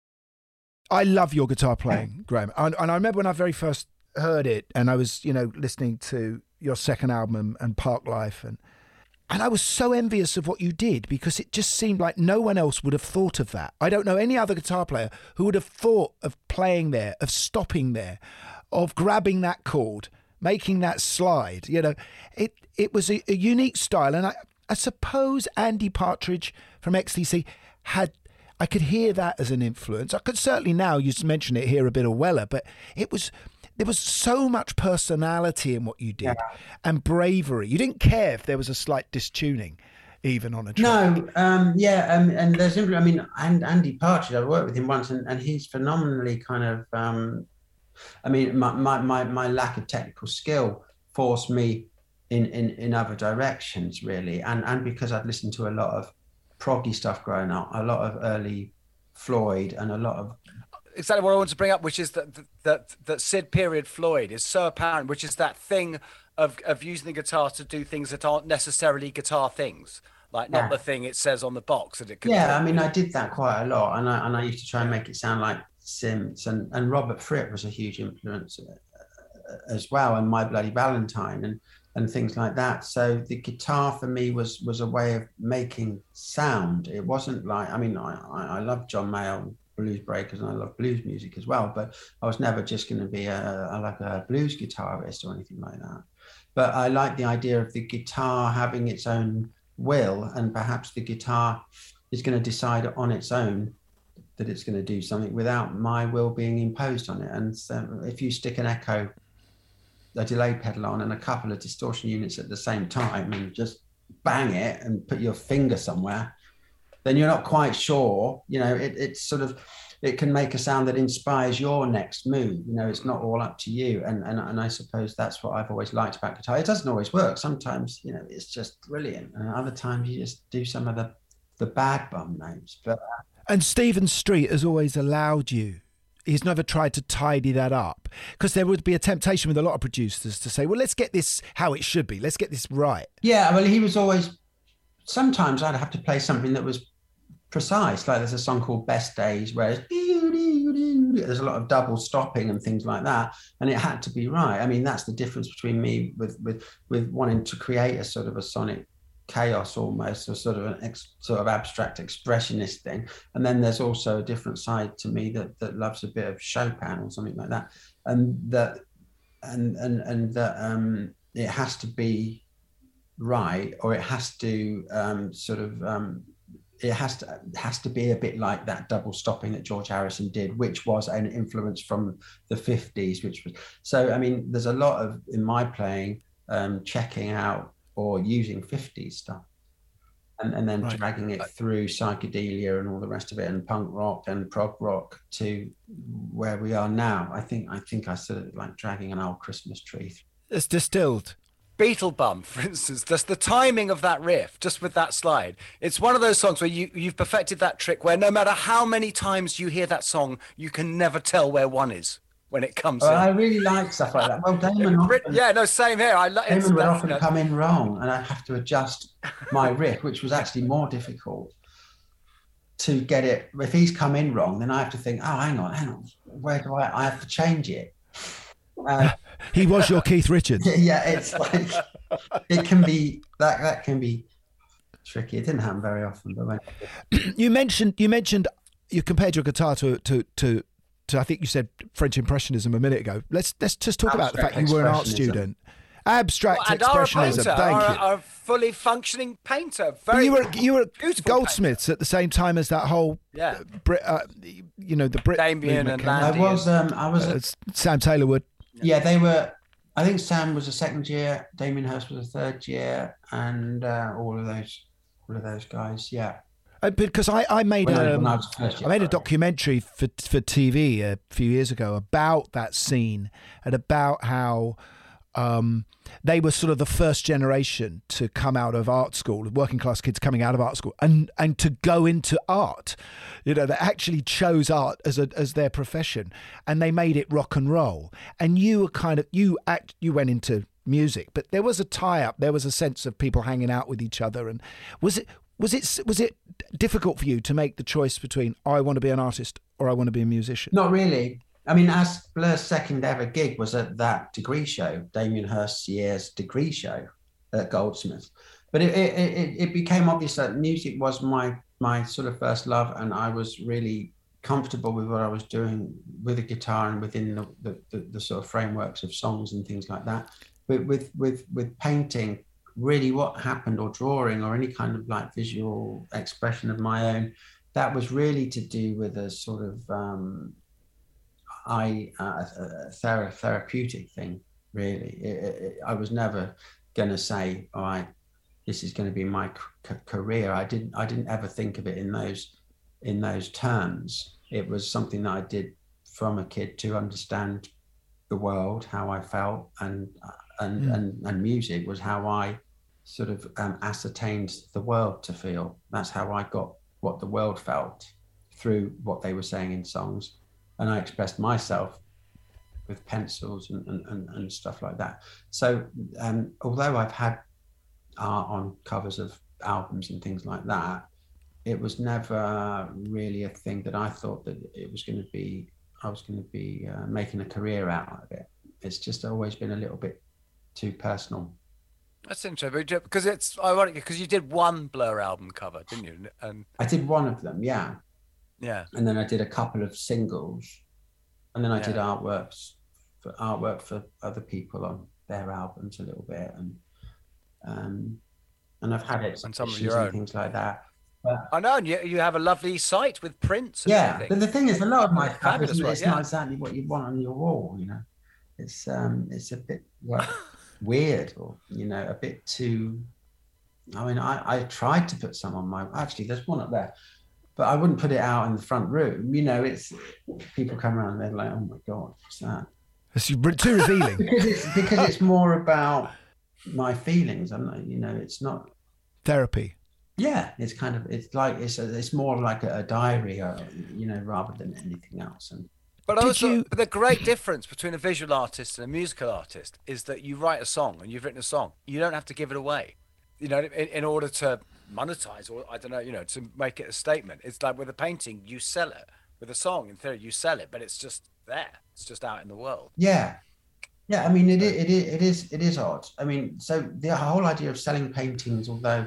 I love your guitar playing, Graham. And, and I remember when I very first heard it, and I was, you know, listening to your second album and Park Life, and and I was so envious of what you did, because it just seemed like no one else would have thought of that. I don't know any other guitar player who would have thought of playing there, of stopping there, of grabbing that chord, making that slide. You know, it it was a, a unique style. And I, I suppose Andy Partridge from X T C had, I could hear that as an influence. I could certainly now, you mention it, hear a bit of Weller, but it was, there was so much personality in what you did, yeah, and bravery. You didn't care if there was a slight distuning, even on a track. No, um, yeah, um, and there's, I mean, and Andy Partridge, I've worked with him once, and, and he's phenomenally kind of, um, I mean, my, my, my, my lack of technical skill forced me in, in, in other directions, really. And, and because I'd listened to a lot of proggy stuff growing up, a lot of early Floyd and a lot of... Exactly what I want to bring up, which is that that that Sid period Floyd is so apparent, which is that thing of, of using the guitar to do things that aren't necessarily guitar things, like not yeah. the thing it says on the box that it could Yeah, I mean, I did that quite a lot, and I, and I used to try and make it sound like Sims, and, and Robert Fripp was a huge influence as well, and My Bloody Valentine and and things like that. So the guitar for me was was a way of making sound. It wasn't like, I mean, I I, I love John Mayall, Blues Breakers, and I love blues music as well, but I was never just going to be a, a like a blues guitarist or anything like that. But I like the idea of the guitar having its own will, and perhaps the guitar is going to decide on its own that it's going to do something without my will being imposed on it. And so if you stick an echo, a delay pedal on, and a couple of distortion units at the same time, and just bang it and put your finger somewhere, then you're not quite sure, you know, it, it's sort of, it can make a sound that inspires your next move. You know, it's not all up to you. And, and, and I suppose that's what I've always liked about guitar. It doesn't always work. Sometimes, you know, it's just brilliant. And other times you just do some of the, the bad bum notes. But uh, And Stephen Street has always allowed you. He's never tried to tidy that up, because there would be a temptation with a lot of producers to say, well, let's get this how it should be. Let's get this right. Yeah, well, he was always, sometimes I'd have to play something that was precise. Like there's a song called Best Days where it's, there's a lot of double stopping and things like that. And it had to be right. I mean, that's the difference between me with, with, with wanting to create a sort of a sonic chaos almost, or sort of an ex, sort of abstract expressionist thing, and then there's also a different side to me that that loves a bit of Chopin or something like that, and that and and and that um it has to be right, or it has to um sort of um it has to it has to be a bit like that double stopping that George Harrison did, which was an influence from the fifties, which was so I mean there's a lot of in my playing um checking out or using fifties stuff. and, and then Right. dragging it through psychedelia and all the rest of it, and punk rock and prog rock to where we are now. I think I think I sort of like dragging an old Christmas tree. It's distilled. Beetlebum, for instance, just the timing of that riff, just with that slide. It's one of those songs where you, you've perfected that trick where no matter how many times you hear that song, you can never tell where one is when it comes Well, in. I really like stuff like that. Well, Damon often, yeah, no, same here. I like Damon would often come in wrong, and I'd have to adjust my riff, which was actually more difficult to get it. If he's come in wrong, then I have to think, oh, hang on, hang on, where do I? I have to change it. Uh, He was your Keith Richards. yeah, it's like it can be that that can be tricky. It didn't happen very often, but when You mentioned you mentioned you compared your guitar to to to, to I think you said French Impressionism a minute ago. Let's let's just talk about the fact Abstract you were an art expressionism. student. Abstract Well, and are a expressionism. painter, Thank are, you. are a fully functioning painter. But Very you were you were beautiful Goldsmiths at the same time as that whole Yeah. Brit, uh, you know the Brit Damien movement and came out. I Landy was um I was Uh, a, it's Sam Taylor Wood. yeah they were. I think Sam was a second year, Damien Hirst was a third year, and uh, all of those all of those guys. Yeah. Uh, because I, I made When I- um, when I was first year, I made a sorry. documentary for for T V a few years ago about that scene and about how um, they were sort of the first generation to come out of art school, working class kids coming out of art school and and to go into art. You know, they actually chose art as a as their profession, and they made it rock and roll. And you were kind of you act you went into music, but there was a tie up. There was a sense of people hanging out with each other. And was it was it was it difficult for you to make the choice between I want to be an artist or I want to be a musician? Not really. I mean, as Blur's second ever gig was at that degree show, Damien Hirst's year's degree show at Goldsmiths. But it, it, it, it became obvious that music was my my sort of first love, and I was really comfortable with what I was doing with the guitar and within the, the, the, the sort of frameworks of songs and things like that. But with, with, with painting, really what happened, or drawing, or any kind of like visual expression of my own, that was really to do with a sort of um, I uh, a thera- therapeutic thing, really. It, it, I was never going to say, all right, this is going to be my c- career. I didn't I didn't ever think of it in those in those terms. It was something that I did from a kid to understand the world, how I felt, and and Mm. and, and music was how I sort of um, ascertained the world to feel. That's how I got what the world felt through what they were saying in songs. And I expressed myself with pencils and, and, and, and stuff like that. So um, although I've had art on covers of albums and things like that, it was never really a thing that I thought that it was going to be, I was going to be uh, making a career out of it. It's just always been a little bit too personal. That's interesting because it's ironic because you did one Blur album cover, didn't you? And I did one of them, yeah. Yeah. And then I did a couple of singles, and then I Yeah. did artworks for artwork for other people on their albums a little bit, and um, and I've had it And some of exhibitions your and own. things like that. But I know, and you, you have a lovely site with prints. And yeah, everything. but the thing is, a lot of my stuff Fabulous isn't, work, it's yeah. not exactly what you want on your wall. You know, it's um, it's a bit well, weird, or you know, a bit too. I mean, I I tried to put some on my. Actually, there's one up there. But I wouldn't put it out in the front room. You know, it's people come around and they're like, "Oh my god, what's that?" It's too revealing. because it's because it's more about my feelings. I'm not, you know, it's not Therapy. Yeah, it's kind of it's like it's a, it's more like a, a diary, or, you know, rather than anything else. And But Did also, you- but the great difference between a visual artist and a musical artist is that you write a song and you've written a song. You don't have to give it away, you know, in, in order to monetize, or I don't know, you know, to make it a statement. It's like with a painting, you sell it. With a song, in theory, you sell it, but it's just there. It's just out in the world. yeah, yeah. I mean, it is, it is it is it is odd. I mean, so the whole idea of selling paintings, although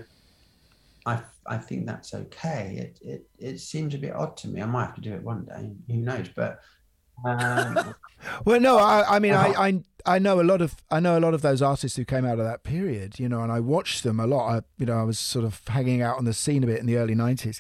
I I think that's okay, it it it seems a bit odd to me. I might have to do it one day. Who knows? But um, Well, no, I, I mean, I, I, I know a lot of, I know a lot of those artists who came out of that period, you know, and I watched them a lot. I, you know, I was sort of hanging out on the scene a bit in the early nineties,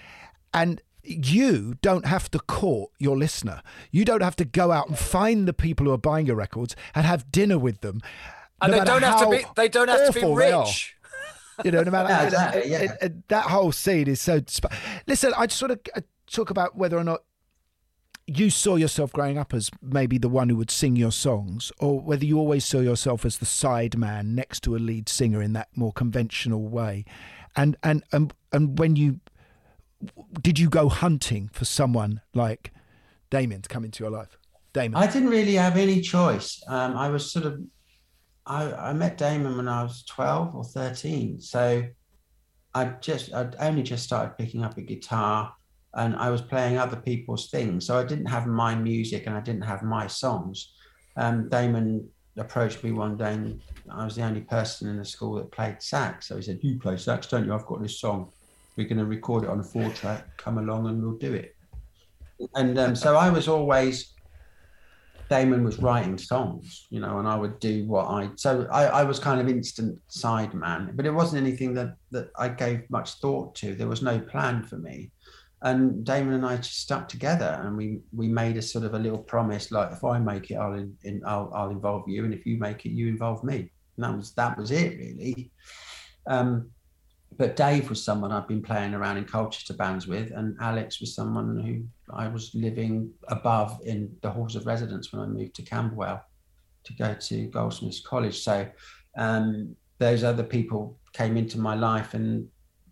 and you don't have to court your listener. You don't have to go out and find the people who are buying your records and have dinner with them. And no they matter don't have to how be. They don't have to be awful they are. rich. You know, no matter. Yeah, exactly, yeah. It, it, it, that whole scene is so. Sp- Listen, I just want to talk about whether or not you saw yourself growing up as maybe the one who would sing your songs, or whether you always saw yourself as the side man next to a lead singer in that more conventional way, and and and and when you did you go hunting for someone like Damien to come into your life? Damon. I didn't really have any choice. Um, I was sort of, I, I met Damon when I was twelve or thirteen. So I just, I'd only just started picking up a guitar and I was playing other people's things. So I didn't have my music and I didn't have my songs. Um, Damon approached me one day and I was the only person in the school that played sax. So he said, "You play sax, don't you? I've got this song. We're going to record it on a four track. Come along and we'll do it." And um, so I was always, Damon was writing songs, you know, and I would do what I, so I, I was kind of instant side man, but it wasn't anything that, that I gave much thought to. There was no plan for me. And Damon and I just stuck together and we, we made a sort of a little promise, like, if I make it, I'll, in, in, I'll, I'll involve you. And if you make it, you involve me. And that was, that was it really. Um, But Dave was someone I'd been playing around in Colchester bands with, and Alex was someone who I was living above in the halls of residence when I moved to Camberwell to go to Goldsmiths College. So um, those other people came into my life, and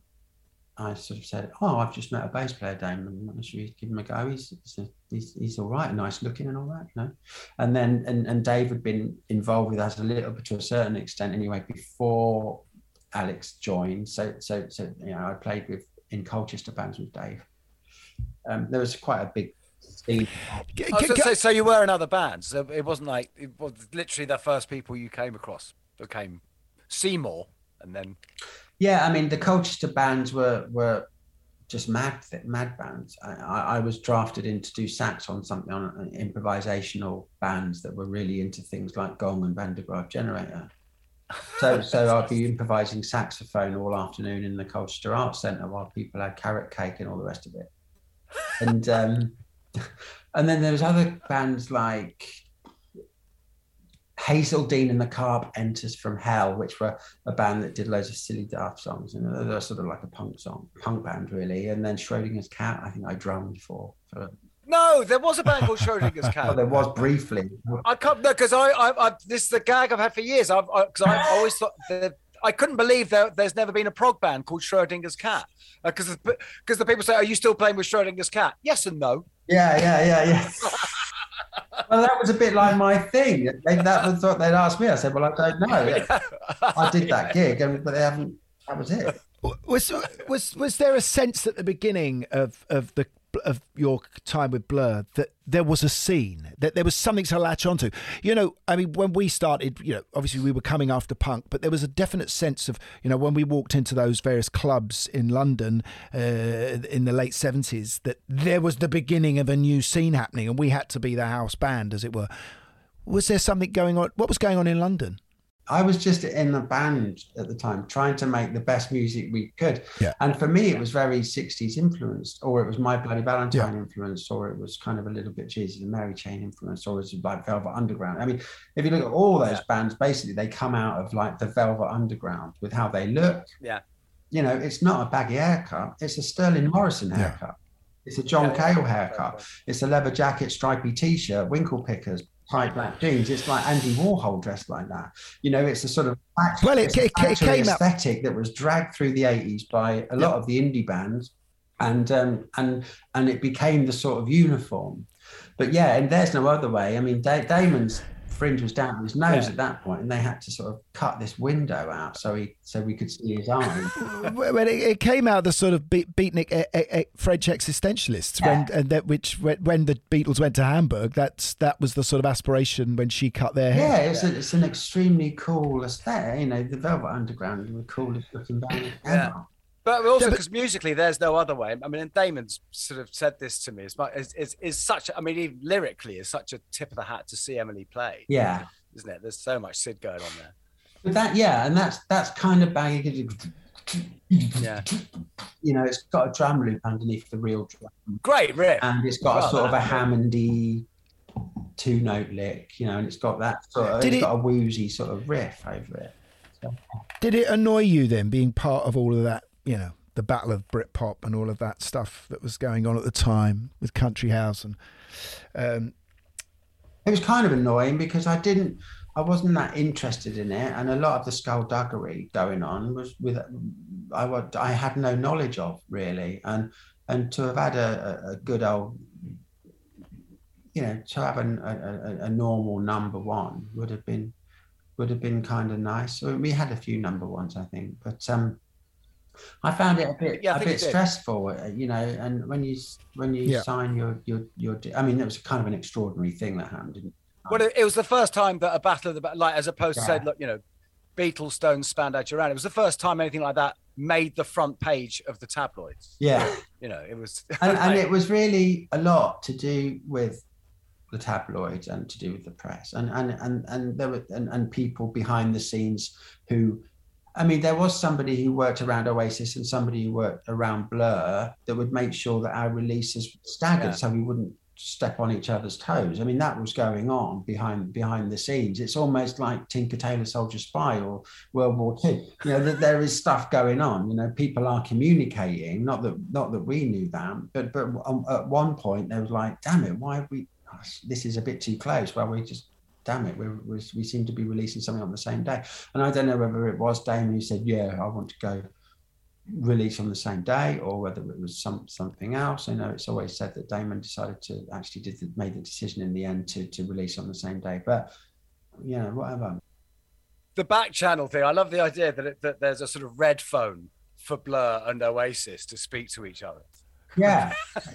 I sort of said, "Oh, I've just met a bass player, Damon. Should we give him a go? He's he's, he's all right, nice looking and all that, you know." And then and, and Dave had been involved with us a little bit to a certain extent anyway before Alex joined, so so so you know I played with in Colchester bands with Dave. Um, there was quite a big scene. Oh, so, so, so you were in other bands. So it wasn't like it was literally the first people you came across became Seymour, and then. Yeah, I mean the Colchester bands were were just mad mad bands. I, I, I was drafted in to do sax on something on improvisational bands that were really into things like Gong and Van de Graaff Generator. So, so I'd be improvising saxophone all afternoon in the Colchester Arts Centre while people had carrot cake and all the rest of it. And um, and then there was other bands like Hazeldean and the Carpenters from Hell, which were a band that did loads of silly daft songs, and they were sort of like a punk song, punk band really. And then Schrodinger's Cat, I think I drummed for. for No, there was a band called Schrodinger's Cat. Oh, there was briefly. I can't no, because I, I, I, this is the gag I've had for years. I've, because I, I always thought that I couldn't believe that there's never been a prog band called Schrodinger's Cat. Because, uh, because the people say, "Are you still playing with Schrodinger's Cat?" Yes and no. Yeah, yeah, yeah, yeah. Well, that was a bit like my thing. They, that was what they'd asked me. I said, "Well, I don't know." Yeah. I did that gig, but they haven't. That was it. Was was was there a sense at the beginning of of the of your time with Blur that there was a scene, that there was something to latch onto? You know, I mean, when we started, you know, obviously we were coming after punk, but there was a definite sense of, you know, when we walked into those various clubs in London uh, in the late seventies, that there was the beginning of a new scene happening and we had to be the house band, as it were. Was there something going on? What was going on in London? I was just in a band at the time, trying to make the best music we could. Yeah. And for me, it was very sixties influenced, or it was My Bloody Valentine yeah. influenced, or it was kind of a little bit Jesus and Mary Chain influenced, or it was like Velvet Underground. I mean, if you look at all those yeah. bands, basically they come out of like the Velvet Underground with how they look. Yeah. You know, it's not a baggy haircut. It's a Sterling Morrison haircut. Yeah. It's a John yeah, Cale haircut. It's a leather jacket, stripy T-shirt, winkle pickers, tight black jeans. It's like Andy Warhol dressed like that. You know, it's a sort of factory, well, it, it, it came aesthetic up. that was dragged through the eighties by a lot yeah. of the indie bands, and um, and and it became the sort of uniform. But yeah, and there's no other way. I mean, da- Damon's fringe was down his nose yeah. at that point, and they had to sort of cut this window out so he so we could see his eyes. When it, it came out, the sort of beat, beatnik uh, uh, French existentialists, yeah. when and that which when, when the Beatles went to Hamburg, that's that was the sort of aspiration when she cut their hair. Yeah, it's, a, it's an extremely cool aesthetic. You know, the Velvet Underground were the coolest looking band ever. Yeah. But also because yeah, musically, there's no other way. I mean, and Damon's sort of said this to me. It's, it's, it's, it's such. I mean, even lyrically, it's such a tip of the hat to see Emily play. Yeah, isn't it? There's so much Sid going on there. But that, yeah, and that's that's kind of baggy. Yeah, you know, it's got a drum loop underneath the real drum. Great riff, and it's got well, a sort of a that. Hammondy two-note lick. You know, and it's got that sort of. Did it's it, got a woozy sort of riff over it. So. Did it annoy you then, being part of all of that, you know, the Battle of Britpop and all of that stuff that was going on at the time with Country House? And um... It was kind of annoying because I didn't, I wasn't that interested in it, and a lot of the skullduggery going on was with I, I had no knowledge of really, and and to have had a, a good old, you know, to have a, a, a normal number one would have been would have been kind of nice. So we had a few number ones, I think, but um, I found it a bit yeah, a bit stressful, you know. And when you when you yeah. sign your your your, I mean, it was kind of an extraordinary thing that happened, didn't it? Well, it, it was the first time that a battle of the like, as opposed yeah. to say, look, you know, Beatles, Stones, Spandau Duran. It was the first time anything like that made the front page of the tabloids. Yeah, you know, it was, and, and it was really a lot to do with the tabloids and to do with the press, and and and and there were and, and people behind the scenes who. I mean, there was somebody who worked around Oasis and somebody who worked around Blur that would make sure that our releases staggered yeah. so we wouldn't step on each other's toes. I mean, that was going on behind behind the scenes. It's almost like Tinker Tailor Soldier Spy or World War Two. You know, that there is stuff going on. You know, people are communicating. Not that not that we knew that, but but at one point there was like, damn it, why have we? Gosh, this is a bit too close. Well, we just. Damn it, we we we seem to be releasing something on the same day. And I don't know whether it was Damon who said, yeah, I want to go release on the same day, or whether it was some something else. I know it's always said that Damon decided to actually did the, made the decision in the end to to release on the same day. But, you know, whatever. The back channel thing, I love the idea that, it, that there's a sort of red phone for Blur and Oasis to speak to each other. Yeah.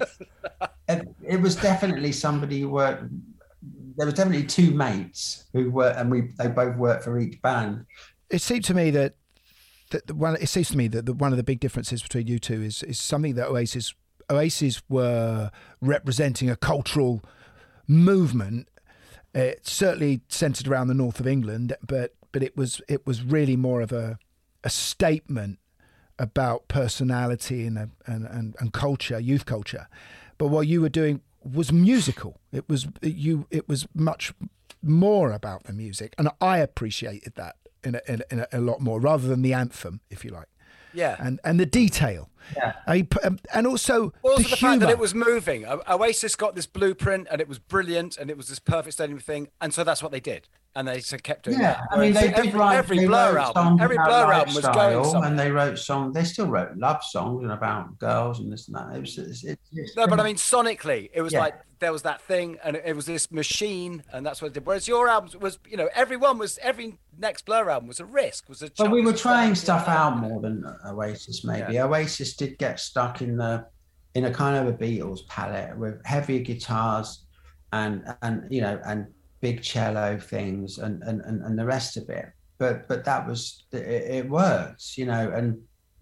it, it was definitely somebody who worked... There was definitely two mates who were, and we they both worked for each band. It seemed to me that that the one. It seems to me that the, one of the big differences between you two is is something that Oasis Oasis were representing a cultural movement. It certainly centred around the north of England, but but it was it was really more of a a statement about personality and and and, and culture, youth culture. But what you were doing was musical. It was you. It was much more about the music, and I appreciated that in a, in a, in a, a lot more, rather than the anthem, if you like. Yeah, and and the detail. Yeah, I, and also also the, the humour. fact that it was moving. Oasis got this blueprint, and it was brilliant, and it was this perfect stadium thing, and so that's what they did, and they just kept doing. Yeah, that. I mean, they every, did write every they Blur wrote album. Every Blur album was going somewhere. And they wrote songs. They still wrote love songs and about girls and this and that. It was. It's, it's, it's no, but I mean, sonically, it was yeah. like there was that thing, and it, it was this machine, and that's what it did. Whereas your album was, you know, everyone was every next Blur album was a risk, was a. But we were trying stuff out more than Oasis. Maybe yeah. Oasis did get stuck in the in a kind of a Beatles palette with heavier guitars and and you know and big cello things and and and, and the rest of it. But but that was it, it works, you know. And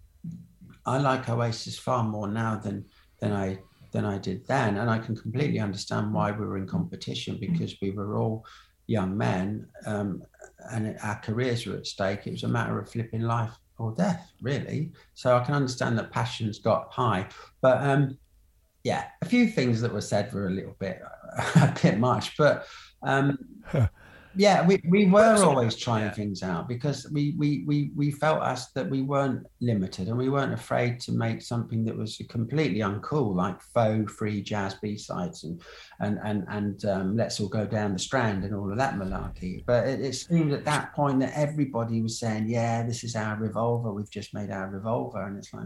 I like Oasis far more now than than I than I did then, and I can completely understand why we were in competition, because we were all young men um, and our careers were at stake. It was a matter of flipping life or death, really. So I can understand that passions got high, but um, yeah, a few things that were said were a little bit a bit much, but um, yeah, we, we were always trying yeah. things out because we, we we we felt us that we weren't limited, and we weren't afraid to make something that was completely uncool, like faux free jazz B-sides and and and and um, Let's All Go Down the Strand and all of that malarkey. But it, it seemed at that point that everybody was saying, yeah, this is our Revolver, we've just made our Revolver. And it's like,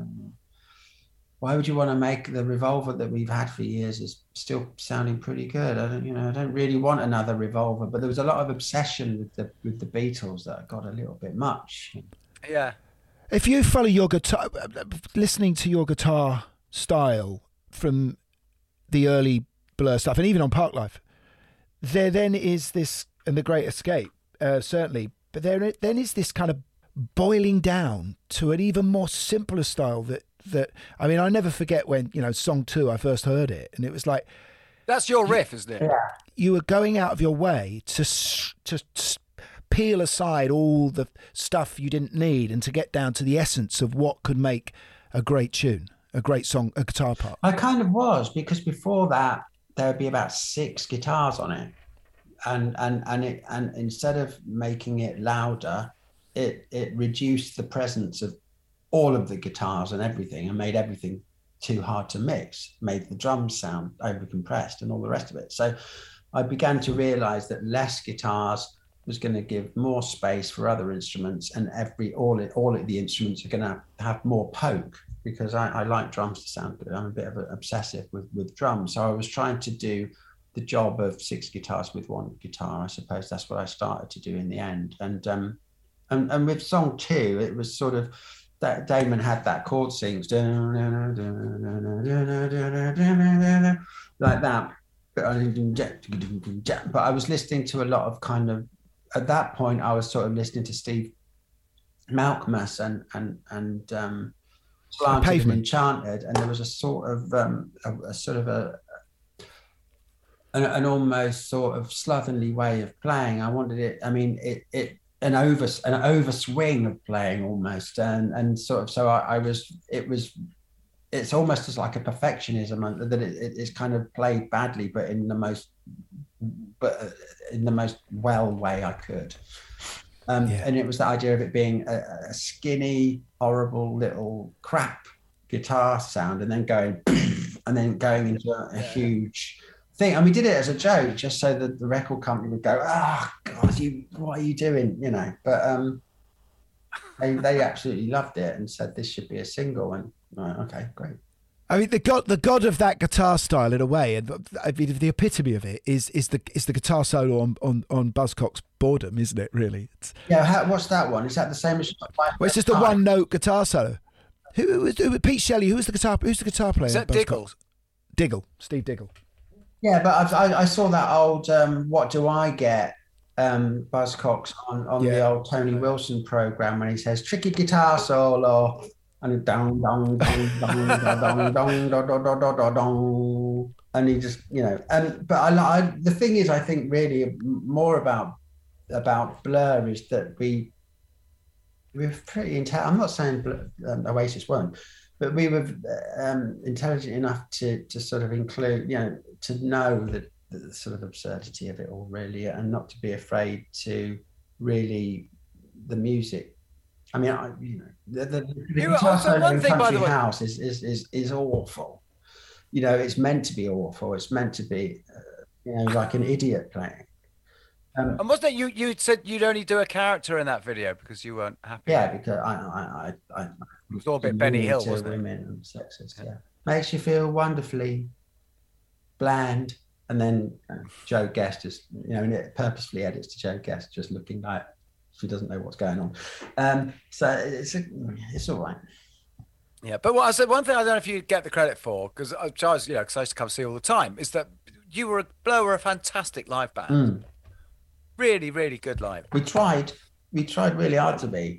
why would you want to make the Revolver that we've had for years is still sounding pretty good? I don't, you know, I don't really want another Revolver. But there was a lot of obsession with the with the Beatles that got a little bit much. Yeah. If you follow your guitar, listening to your guitar style from the early Blur stuff, and even on Parklife, there then is this, and The Great Escape, uh, certainly, but there then is this kind of boiling down to an even more simpler style that. That I mean, I never forget when, you know, song two, I first heard it, and it was like, that's your riff, isn't it? Yeah. You were going out of your way to to peel aside all the stuff you didn't need and to get down to the essence of what could make a great tune, a great song, a guitar part. I kind of was, because before that there would be about six guitars on it, and and and it and instead of making it louder, it it reduced the presence of all of the guitars and everything, and made everything too hard to mix, made the drums sound overcompressed and all the rest of it. So I began to realize that less guitars was going to give more space for other instruments, and every all it all of the instruments are going to have more poke, because I, I like drums to sound good. I'm a bit of an obsessive with with drums, so I was trying to do the job of six guitars with one guitar. I suppose that's what I started to do in the end. And um and, and with song two, it was sort of that Damon had that chord sings like that, but I was listening to a lot of kind of, at that point I was sort of listening to Steve Malkmus and and and um Slanted and Enchanted, and there was a sort of um a, a sort of a An, an almost sort of slovenly way of playing. I wanted it, I mean, it, it an over an overswing of playing almost, and and sort of so I, I was it was it's almost as like a perfectionism that it, it, it's kind of played badly, but in the most but in the most well way I could. Um, yeah. And it was the idea of it being a, a skinny, horrible little crap guitar sound, and then going and then going into a, a yeah. huge thing. And we did it as a joke, just so that the record company would go, "Ah, oh, God, you, what are you doing?" You know. But um, they they absolutely loved it and said this should be a single. And right, okay, great. I mean, the god, the god of that guitar style, in a way, and I mean, the epitome of it is is the is the guitar solo on on, on Buzzcocks' Boredom, isn't it? Really? It's, yeah. How, what's that one? Is that the same as? Well, it's just a one note guitar solo. Who was who, Pete Shelley? Who was the guitar? Who's the guitar player? Is that Diggle? Diggle, Steve Diggle. Yeah, but I, I, I saw that old um, "What Do I Get" um, Buzzcocks on, on yeah. the old Tony Wilson program when he says tricky guitar solo and dong dong dong dong dong dong dong dong dong, and he just you know and but I, I the thing is I think really more about about Blur is that we we were pretty intelligent. I'm not saying Blur, um, Oasis weren't. But we were um, intelligent enough to to sort of include, you know, to know the, the sort of absurdity of it all, really, and not to be afraid to really the music. I mean, I, you know, the, the, the guitar solo in Country House is, is is is awful. You know, it's meant to be awful. It's meant to be, uh, you know, like an idiot playing. Um, and wasn't it you? You said you'd only do a character in that video because you weren't happy. Yeah, because I, I, I, I it was all a bit Benny Hill, wasn't it? Women and sexist, yeah. Makes you feel wonderfully bland, and then uh, Joe Guest just, you know, and it purposefully edits to Joe Guest just looking like she doesn't know what's going on. Um, so it's a, it's all right. Yeah, but what I said, one thing I don't know if you get the credit for, because I was, you know, because I used to come see all the time, is that you were a Blur were a fantastic live band. Mm. Really, really good live. We tried. We tried really hard to be.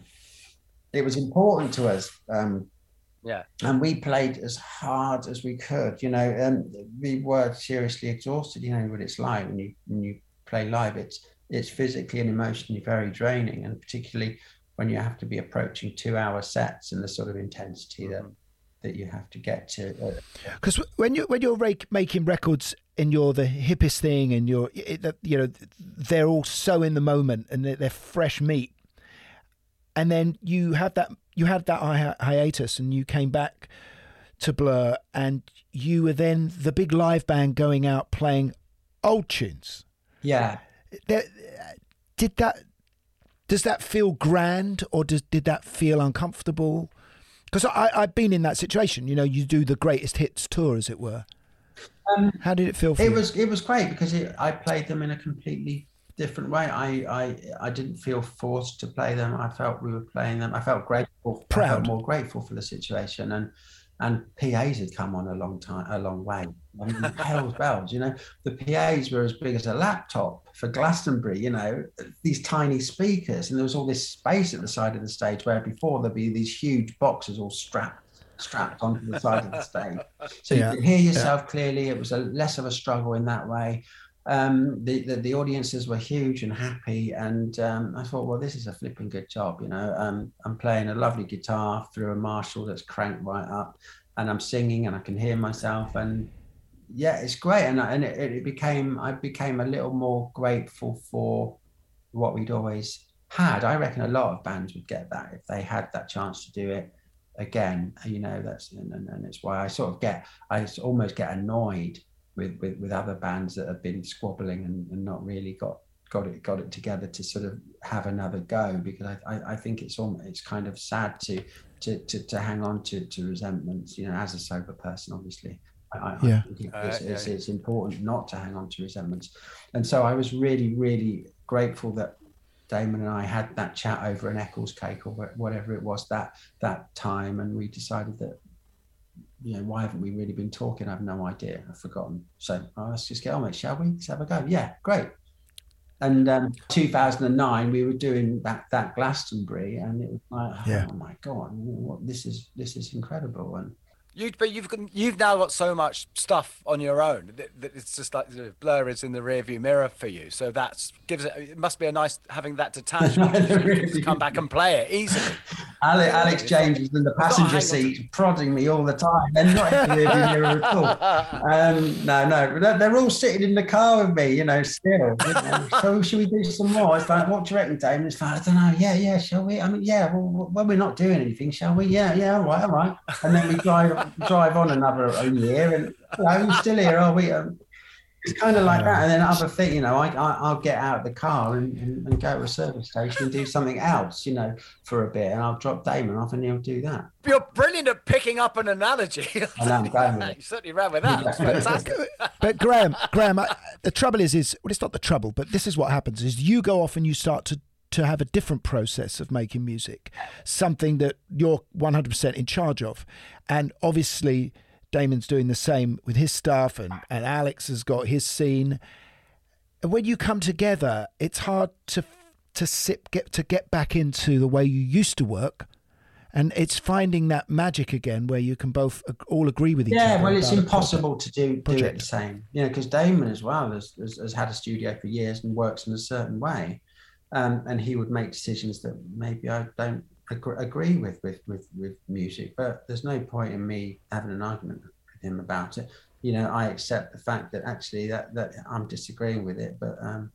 It was important to us. Um, yeah. And we played as hard as we could. You know, and we were seriously exhausted. You know what it's like when you when you play live. It's it's physically and emotionally very draining, and particularly when you have to be approaching two-hour sets and the sort of intensity that that you have to get to. Because when you when you're rake, making records and you're the hippest thing, and you're you know they're all so in the moment and they're, they're fresh meat, and then you have that you had that hi- hiatus and you came back to Blur, and you were then the big live band going out playing old tunes. Yeah. There, did that? Does that feel grand, or does did that feel uncomfortable? Because I I've been in that situation. You know, you do the greatest hits tour, as it were. Um, How did it feel for it you? was it was great because it, I played them in a completely different way. I, I I didn't feel forced to play them. I felt we were playing them. I felt grateful. Proud. I felt more grateful for the situation, and and P As had come on a long time, a long way. I mean, hell's bells, you know. The P As were as big as a laptop for Glastonbury, you know. These tiny speakers, and there was all this space at the side of the stage where before there'd be these huge boxes all strapped. strapped onto the side of the stage, so yeah, you could hear yourself yeah. clearly. It was a less of a struggle in that way. Um, the, the the audiences were huge and happy, and um, I thought, well, this is a flipping good job, you know. Um, I'm playing a lovely guitar through a Marshall that's cranked right up, and I'm singing, and I can hear myself, and yeah, it's great. And and it, it became I became a little more grateful for what we'd always had, I reckon a lot of bands would get that if they had that chance to do it again. You know, that's and, and it's why I sort of get, I almost get annoyed with with, with other bands that have been squabbling and, and not really got got it got it together to sort of have another go, because I I, I think it's almost, it's kind of sad to to to, to hang on to, to resentments. You know, as a sober person, obviously. I, yeah. I think it's, it's, it's important not to hang on to resentments. And so I was really, really grateful that Damon and I had that chat over an Eccles cake or whatever it was that that time. And we decided that, you know, why haven't we really been talking? I have no idea. I've forgotten. So oh, let's just get on with it, shall we? Let's have a go. Yeah, great. And um, two thousand nine, we were doing that that Glastonbury, and it was like, oh, yeah. my God, what, this is this is incredible. And You, but you've you've now got so much stuff on your own that, that it's just like the Blur is in the rearview mirror for you. So that's gives it. It must be a nice having that detachment to come back and play it easily. Alex, Alex James is in the passenger seat, prodding me all the time. They're not in the rearview mirror at all. Um, no, no, they're, they're all sitting in the car with me. You know, still. You know. So should we do some more? It's like, what do you reckon, Damon? It's like, I don't know. Yeah, yeah, shall we? I mean, yeah. Well, when we're not doing anything, shall we? Yeah, yeah. All right, all right. And then we drive. drive on another year and you know, I'm still here, are we? Um, it's kind of like that. And then other thing, you know, I, I, I'll get out of the car and, and, and go to a service station and do something else, you know, for a bit, and I'll drop Damon off and he'll do that. You're brilliant at picking up an analogy. I know, I'm going with it. You certainly ran with that. It's fantastic. But Graham, Graham, I, the trouble is, is well, it's not the trouble, but this is what happens: is you go off and you start to to have a different process of making music, something that you're one hundred percent in charge of. And obviously Damon's doing the same with his stuff, and, and Alex has got his scene. And when you come together, it's hard to to sit, get to get back into the way you used to work. And it's finding that magic again where you can both all agree with each yeah, other. Yeah, well, it's impossible project. to do, do it the same. You know, because Damon as well has, has, has had a studio for years and works in a certain way. Um, and he would make decisions that maybe I don't agree, agree with, with with with music, but there's no point in me having an argument with him about it. You know, I accept the fact that actually that, that I'm disagreeing with it, but um,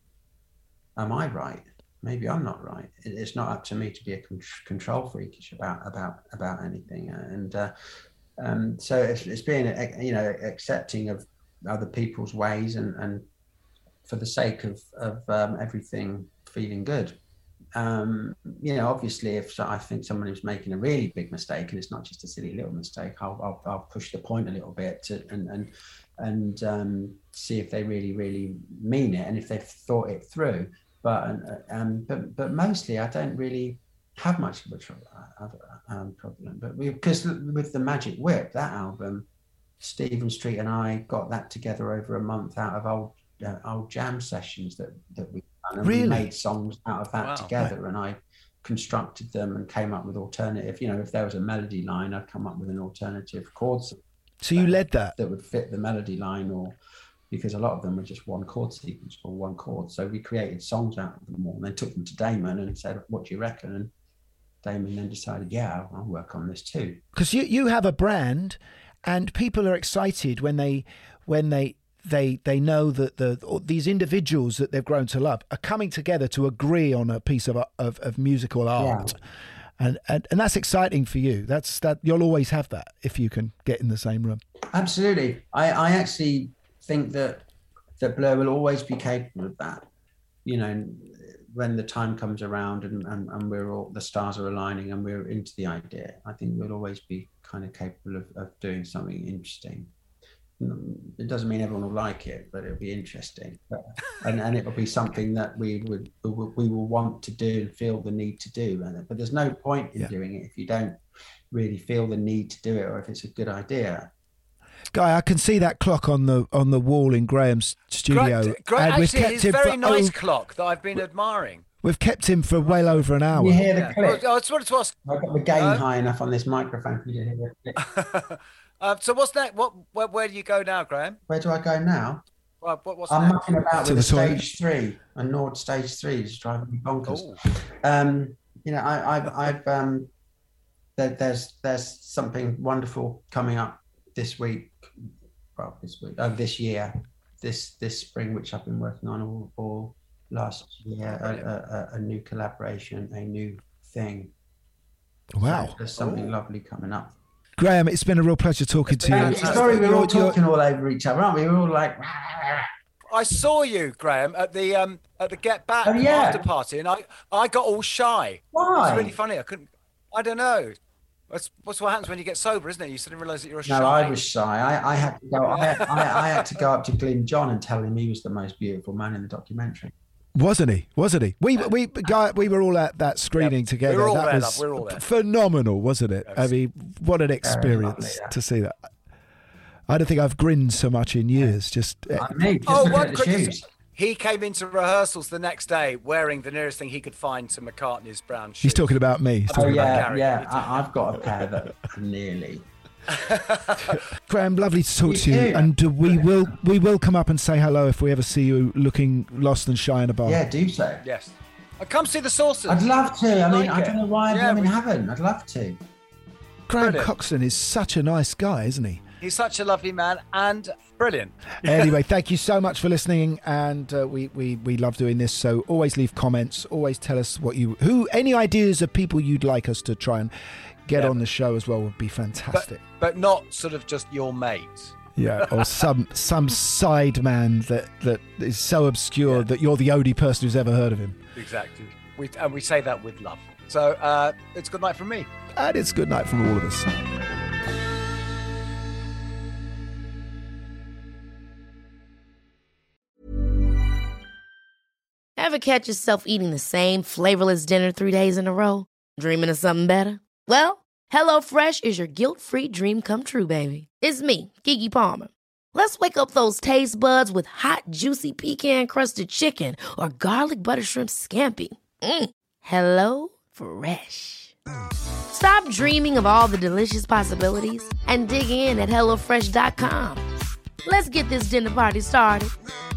am I right? Maybe I'm not right. It, it's not up to me to be a con- control freakish about about about anything. And uh, um, so it's, it's being, you know, accepting of other people's ways and, and for the sake of, of um, everything feeling good. Um, you know, obviously, if so, I think someone is making a really big mistake, and it's not just a silly little mistake, I'll I'll, I'll push the point a little bit to, and and and um, see if they really really mean it and if they've thought it through. But um, but but mostly, I don't really have much of a trouble, um, problem. But we, because with the Magic Whip, that album, Stephen Street and I got that together over a month out of old uh, old jam sessions that that we. And really? we made songs out of that wow. together, right. And I constructed them and came up with alternative. You know, if there was a melody line, I'd come up with an alternative chords. So you led that that would fit the melody line, or because a lot of them were just one chord sequence or one chord. So we created songs out of them all, and then took them to Damon and said, "What do you reckon?" And Damon then decided, "Yeah, I'll, I'll work on this too." Because you you have a brand, and people are excited when they when they. They they know that the these individuals that they've grown to love are coming together to agree on a piece of of, of musical art, yeah. and, and and that's exciting for you. That's that you'll always have that if you can get in the same room. Absolutely, I, I actually think that that Blur will always be capable of that. You know, when the time comes around and, and, and we're all the stars are aligning and we're into the idea, I think we'll always be kind of capable of, of doing something interesting. It doesn't mean everyone will like it, but it'll be interesting, but, and and it'll be something that we would we will, we will want to do and feel the need to do. But there's no point in yeah. doing it if you don't really feel the need to do it, or if it's a good idea. Guy, I can see that clock on the on the wall in Graham's studio. Great, great. And Actually, we've kept it's him a very for, nice oh, clock that I've been admiring. We've kept him for well over an hour. You hear the yeah. click? Well, I just wanted to ask. I've got the gain uh, high enough on this microphone for you to hear the click. Uh, so what's that? What? Where, where do you go now, Graham? Where do I go now? Well, what, what's I'm next? mucking about To with the a toilet. stage three, a Nord stage three is driving me bonkers. Ooh. Um, you know, I, I've, I've, um, there, there's, there's something wonderful coming up this week. Well, this week, oh, this year, this, this spring, which I've been working on all, all last year, a, a, a new collaboration, a new thing. Wow. So there's something Ooh. lovely coming up. Graham, it's been a real pleasure talking to you. Sorry, we're all talking all over each other, aren't we? We're all like... I saw you, Graham, at the um at the Get Back oh, yeah. after party, and I, I got all shy. Why? It's really funny. I couldn't. I don't know. That's what's what happens when you get sober, isn't it? You suddenly realise that you're a shy. No, I was shy. I, I had to go. I, I, I had to go up to Glyn John and tell him he was the most beautiful man in the documentary. Wasn't he? Wasn't he? We we guy we were all at that screening yep. together. We were all that there. was We were all there. Phenomenal, wasn't it? I mean, what an experience lovely, yeah. to see that. I don't think I've grinned so much in years. Just, I mean, just oh, look one at the quick. shoes. He came into rehearsals the next day wearing the nearest thing he could find to McCartney's brown shoes. He's talking about me. He's oh talking yeah, about Gary. yeah. I, I've got a pair that nearly. Graham, lovely to talk you to you, too. and uh, we will we will come up and say hello if we ever see you looking lost and shy in a bar. Yeah, do so. Yes, and come see the Saucers. I'd love to. I mean, like I don't know why yeah, I we... haven't. I'd love to. Graham Brilliant. Coxon is such a nice guy, isn't he? He's such a lovely man and brilliant. Anyway, thank you so much for listening, and uh, we, we we love doing this. So always leave comments. Always tell us what you who any ideas of people you'd like us to try and get yeah. on the show as well would be fantastic. But, but not sort of just your mate. Yeah, or some some side man that, that is so obscure yeah. that you're the only person who's ever heard of him. Exactly. We, and we say that with love. So uh, it's good night from me. And it's good night from all of us. Ever catch yourself eating the same flavorless dinner three days in a row? Dreaming of something better? Well, HelloFresh is your guilt-free dream come true, baby. It's me, Keke Palmer. Let's wake up those taste buds with hot, juicy pecan-crusted chicken or garlic butter shrimp scampi. Mm. Hello Fresh. Stop dreaming of all the delicious possibilities and dig in at hello fresh dot com. Let's get this dinner party started.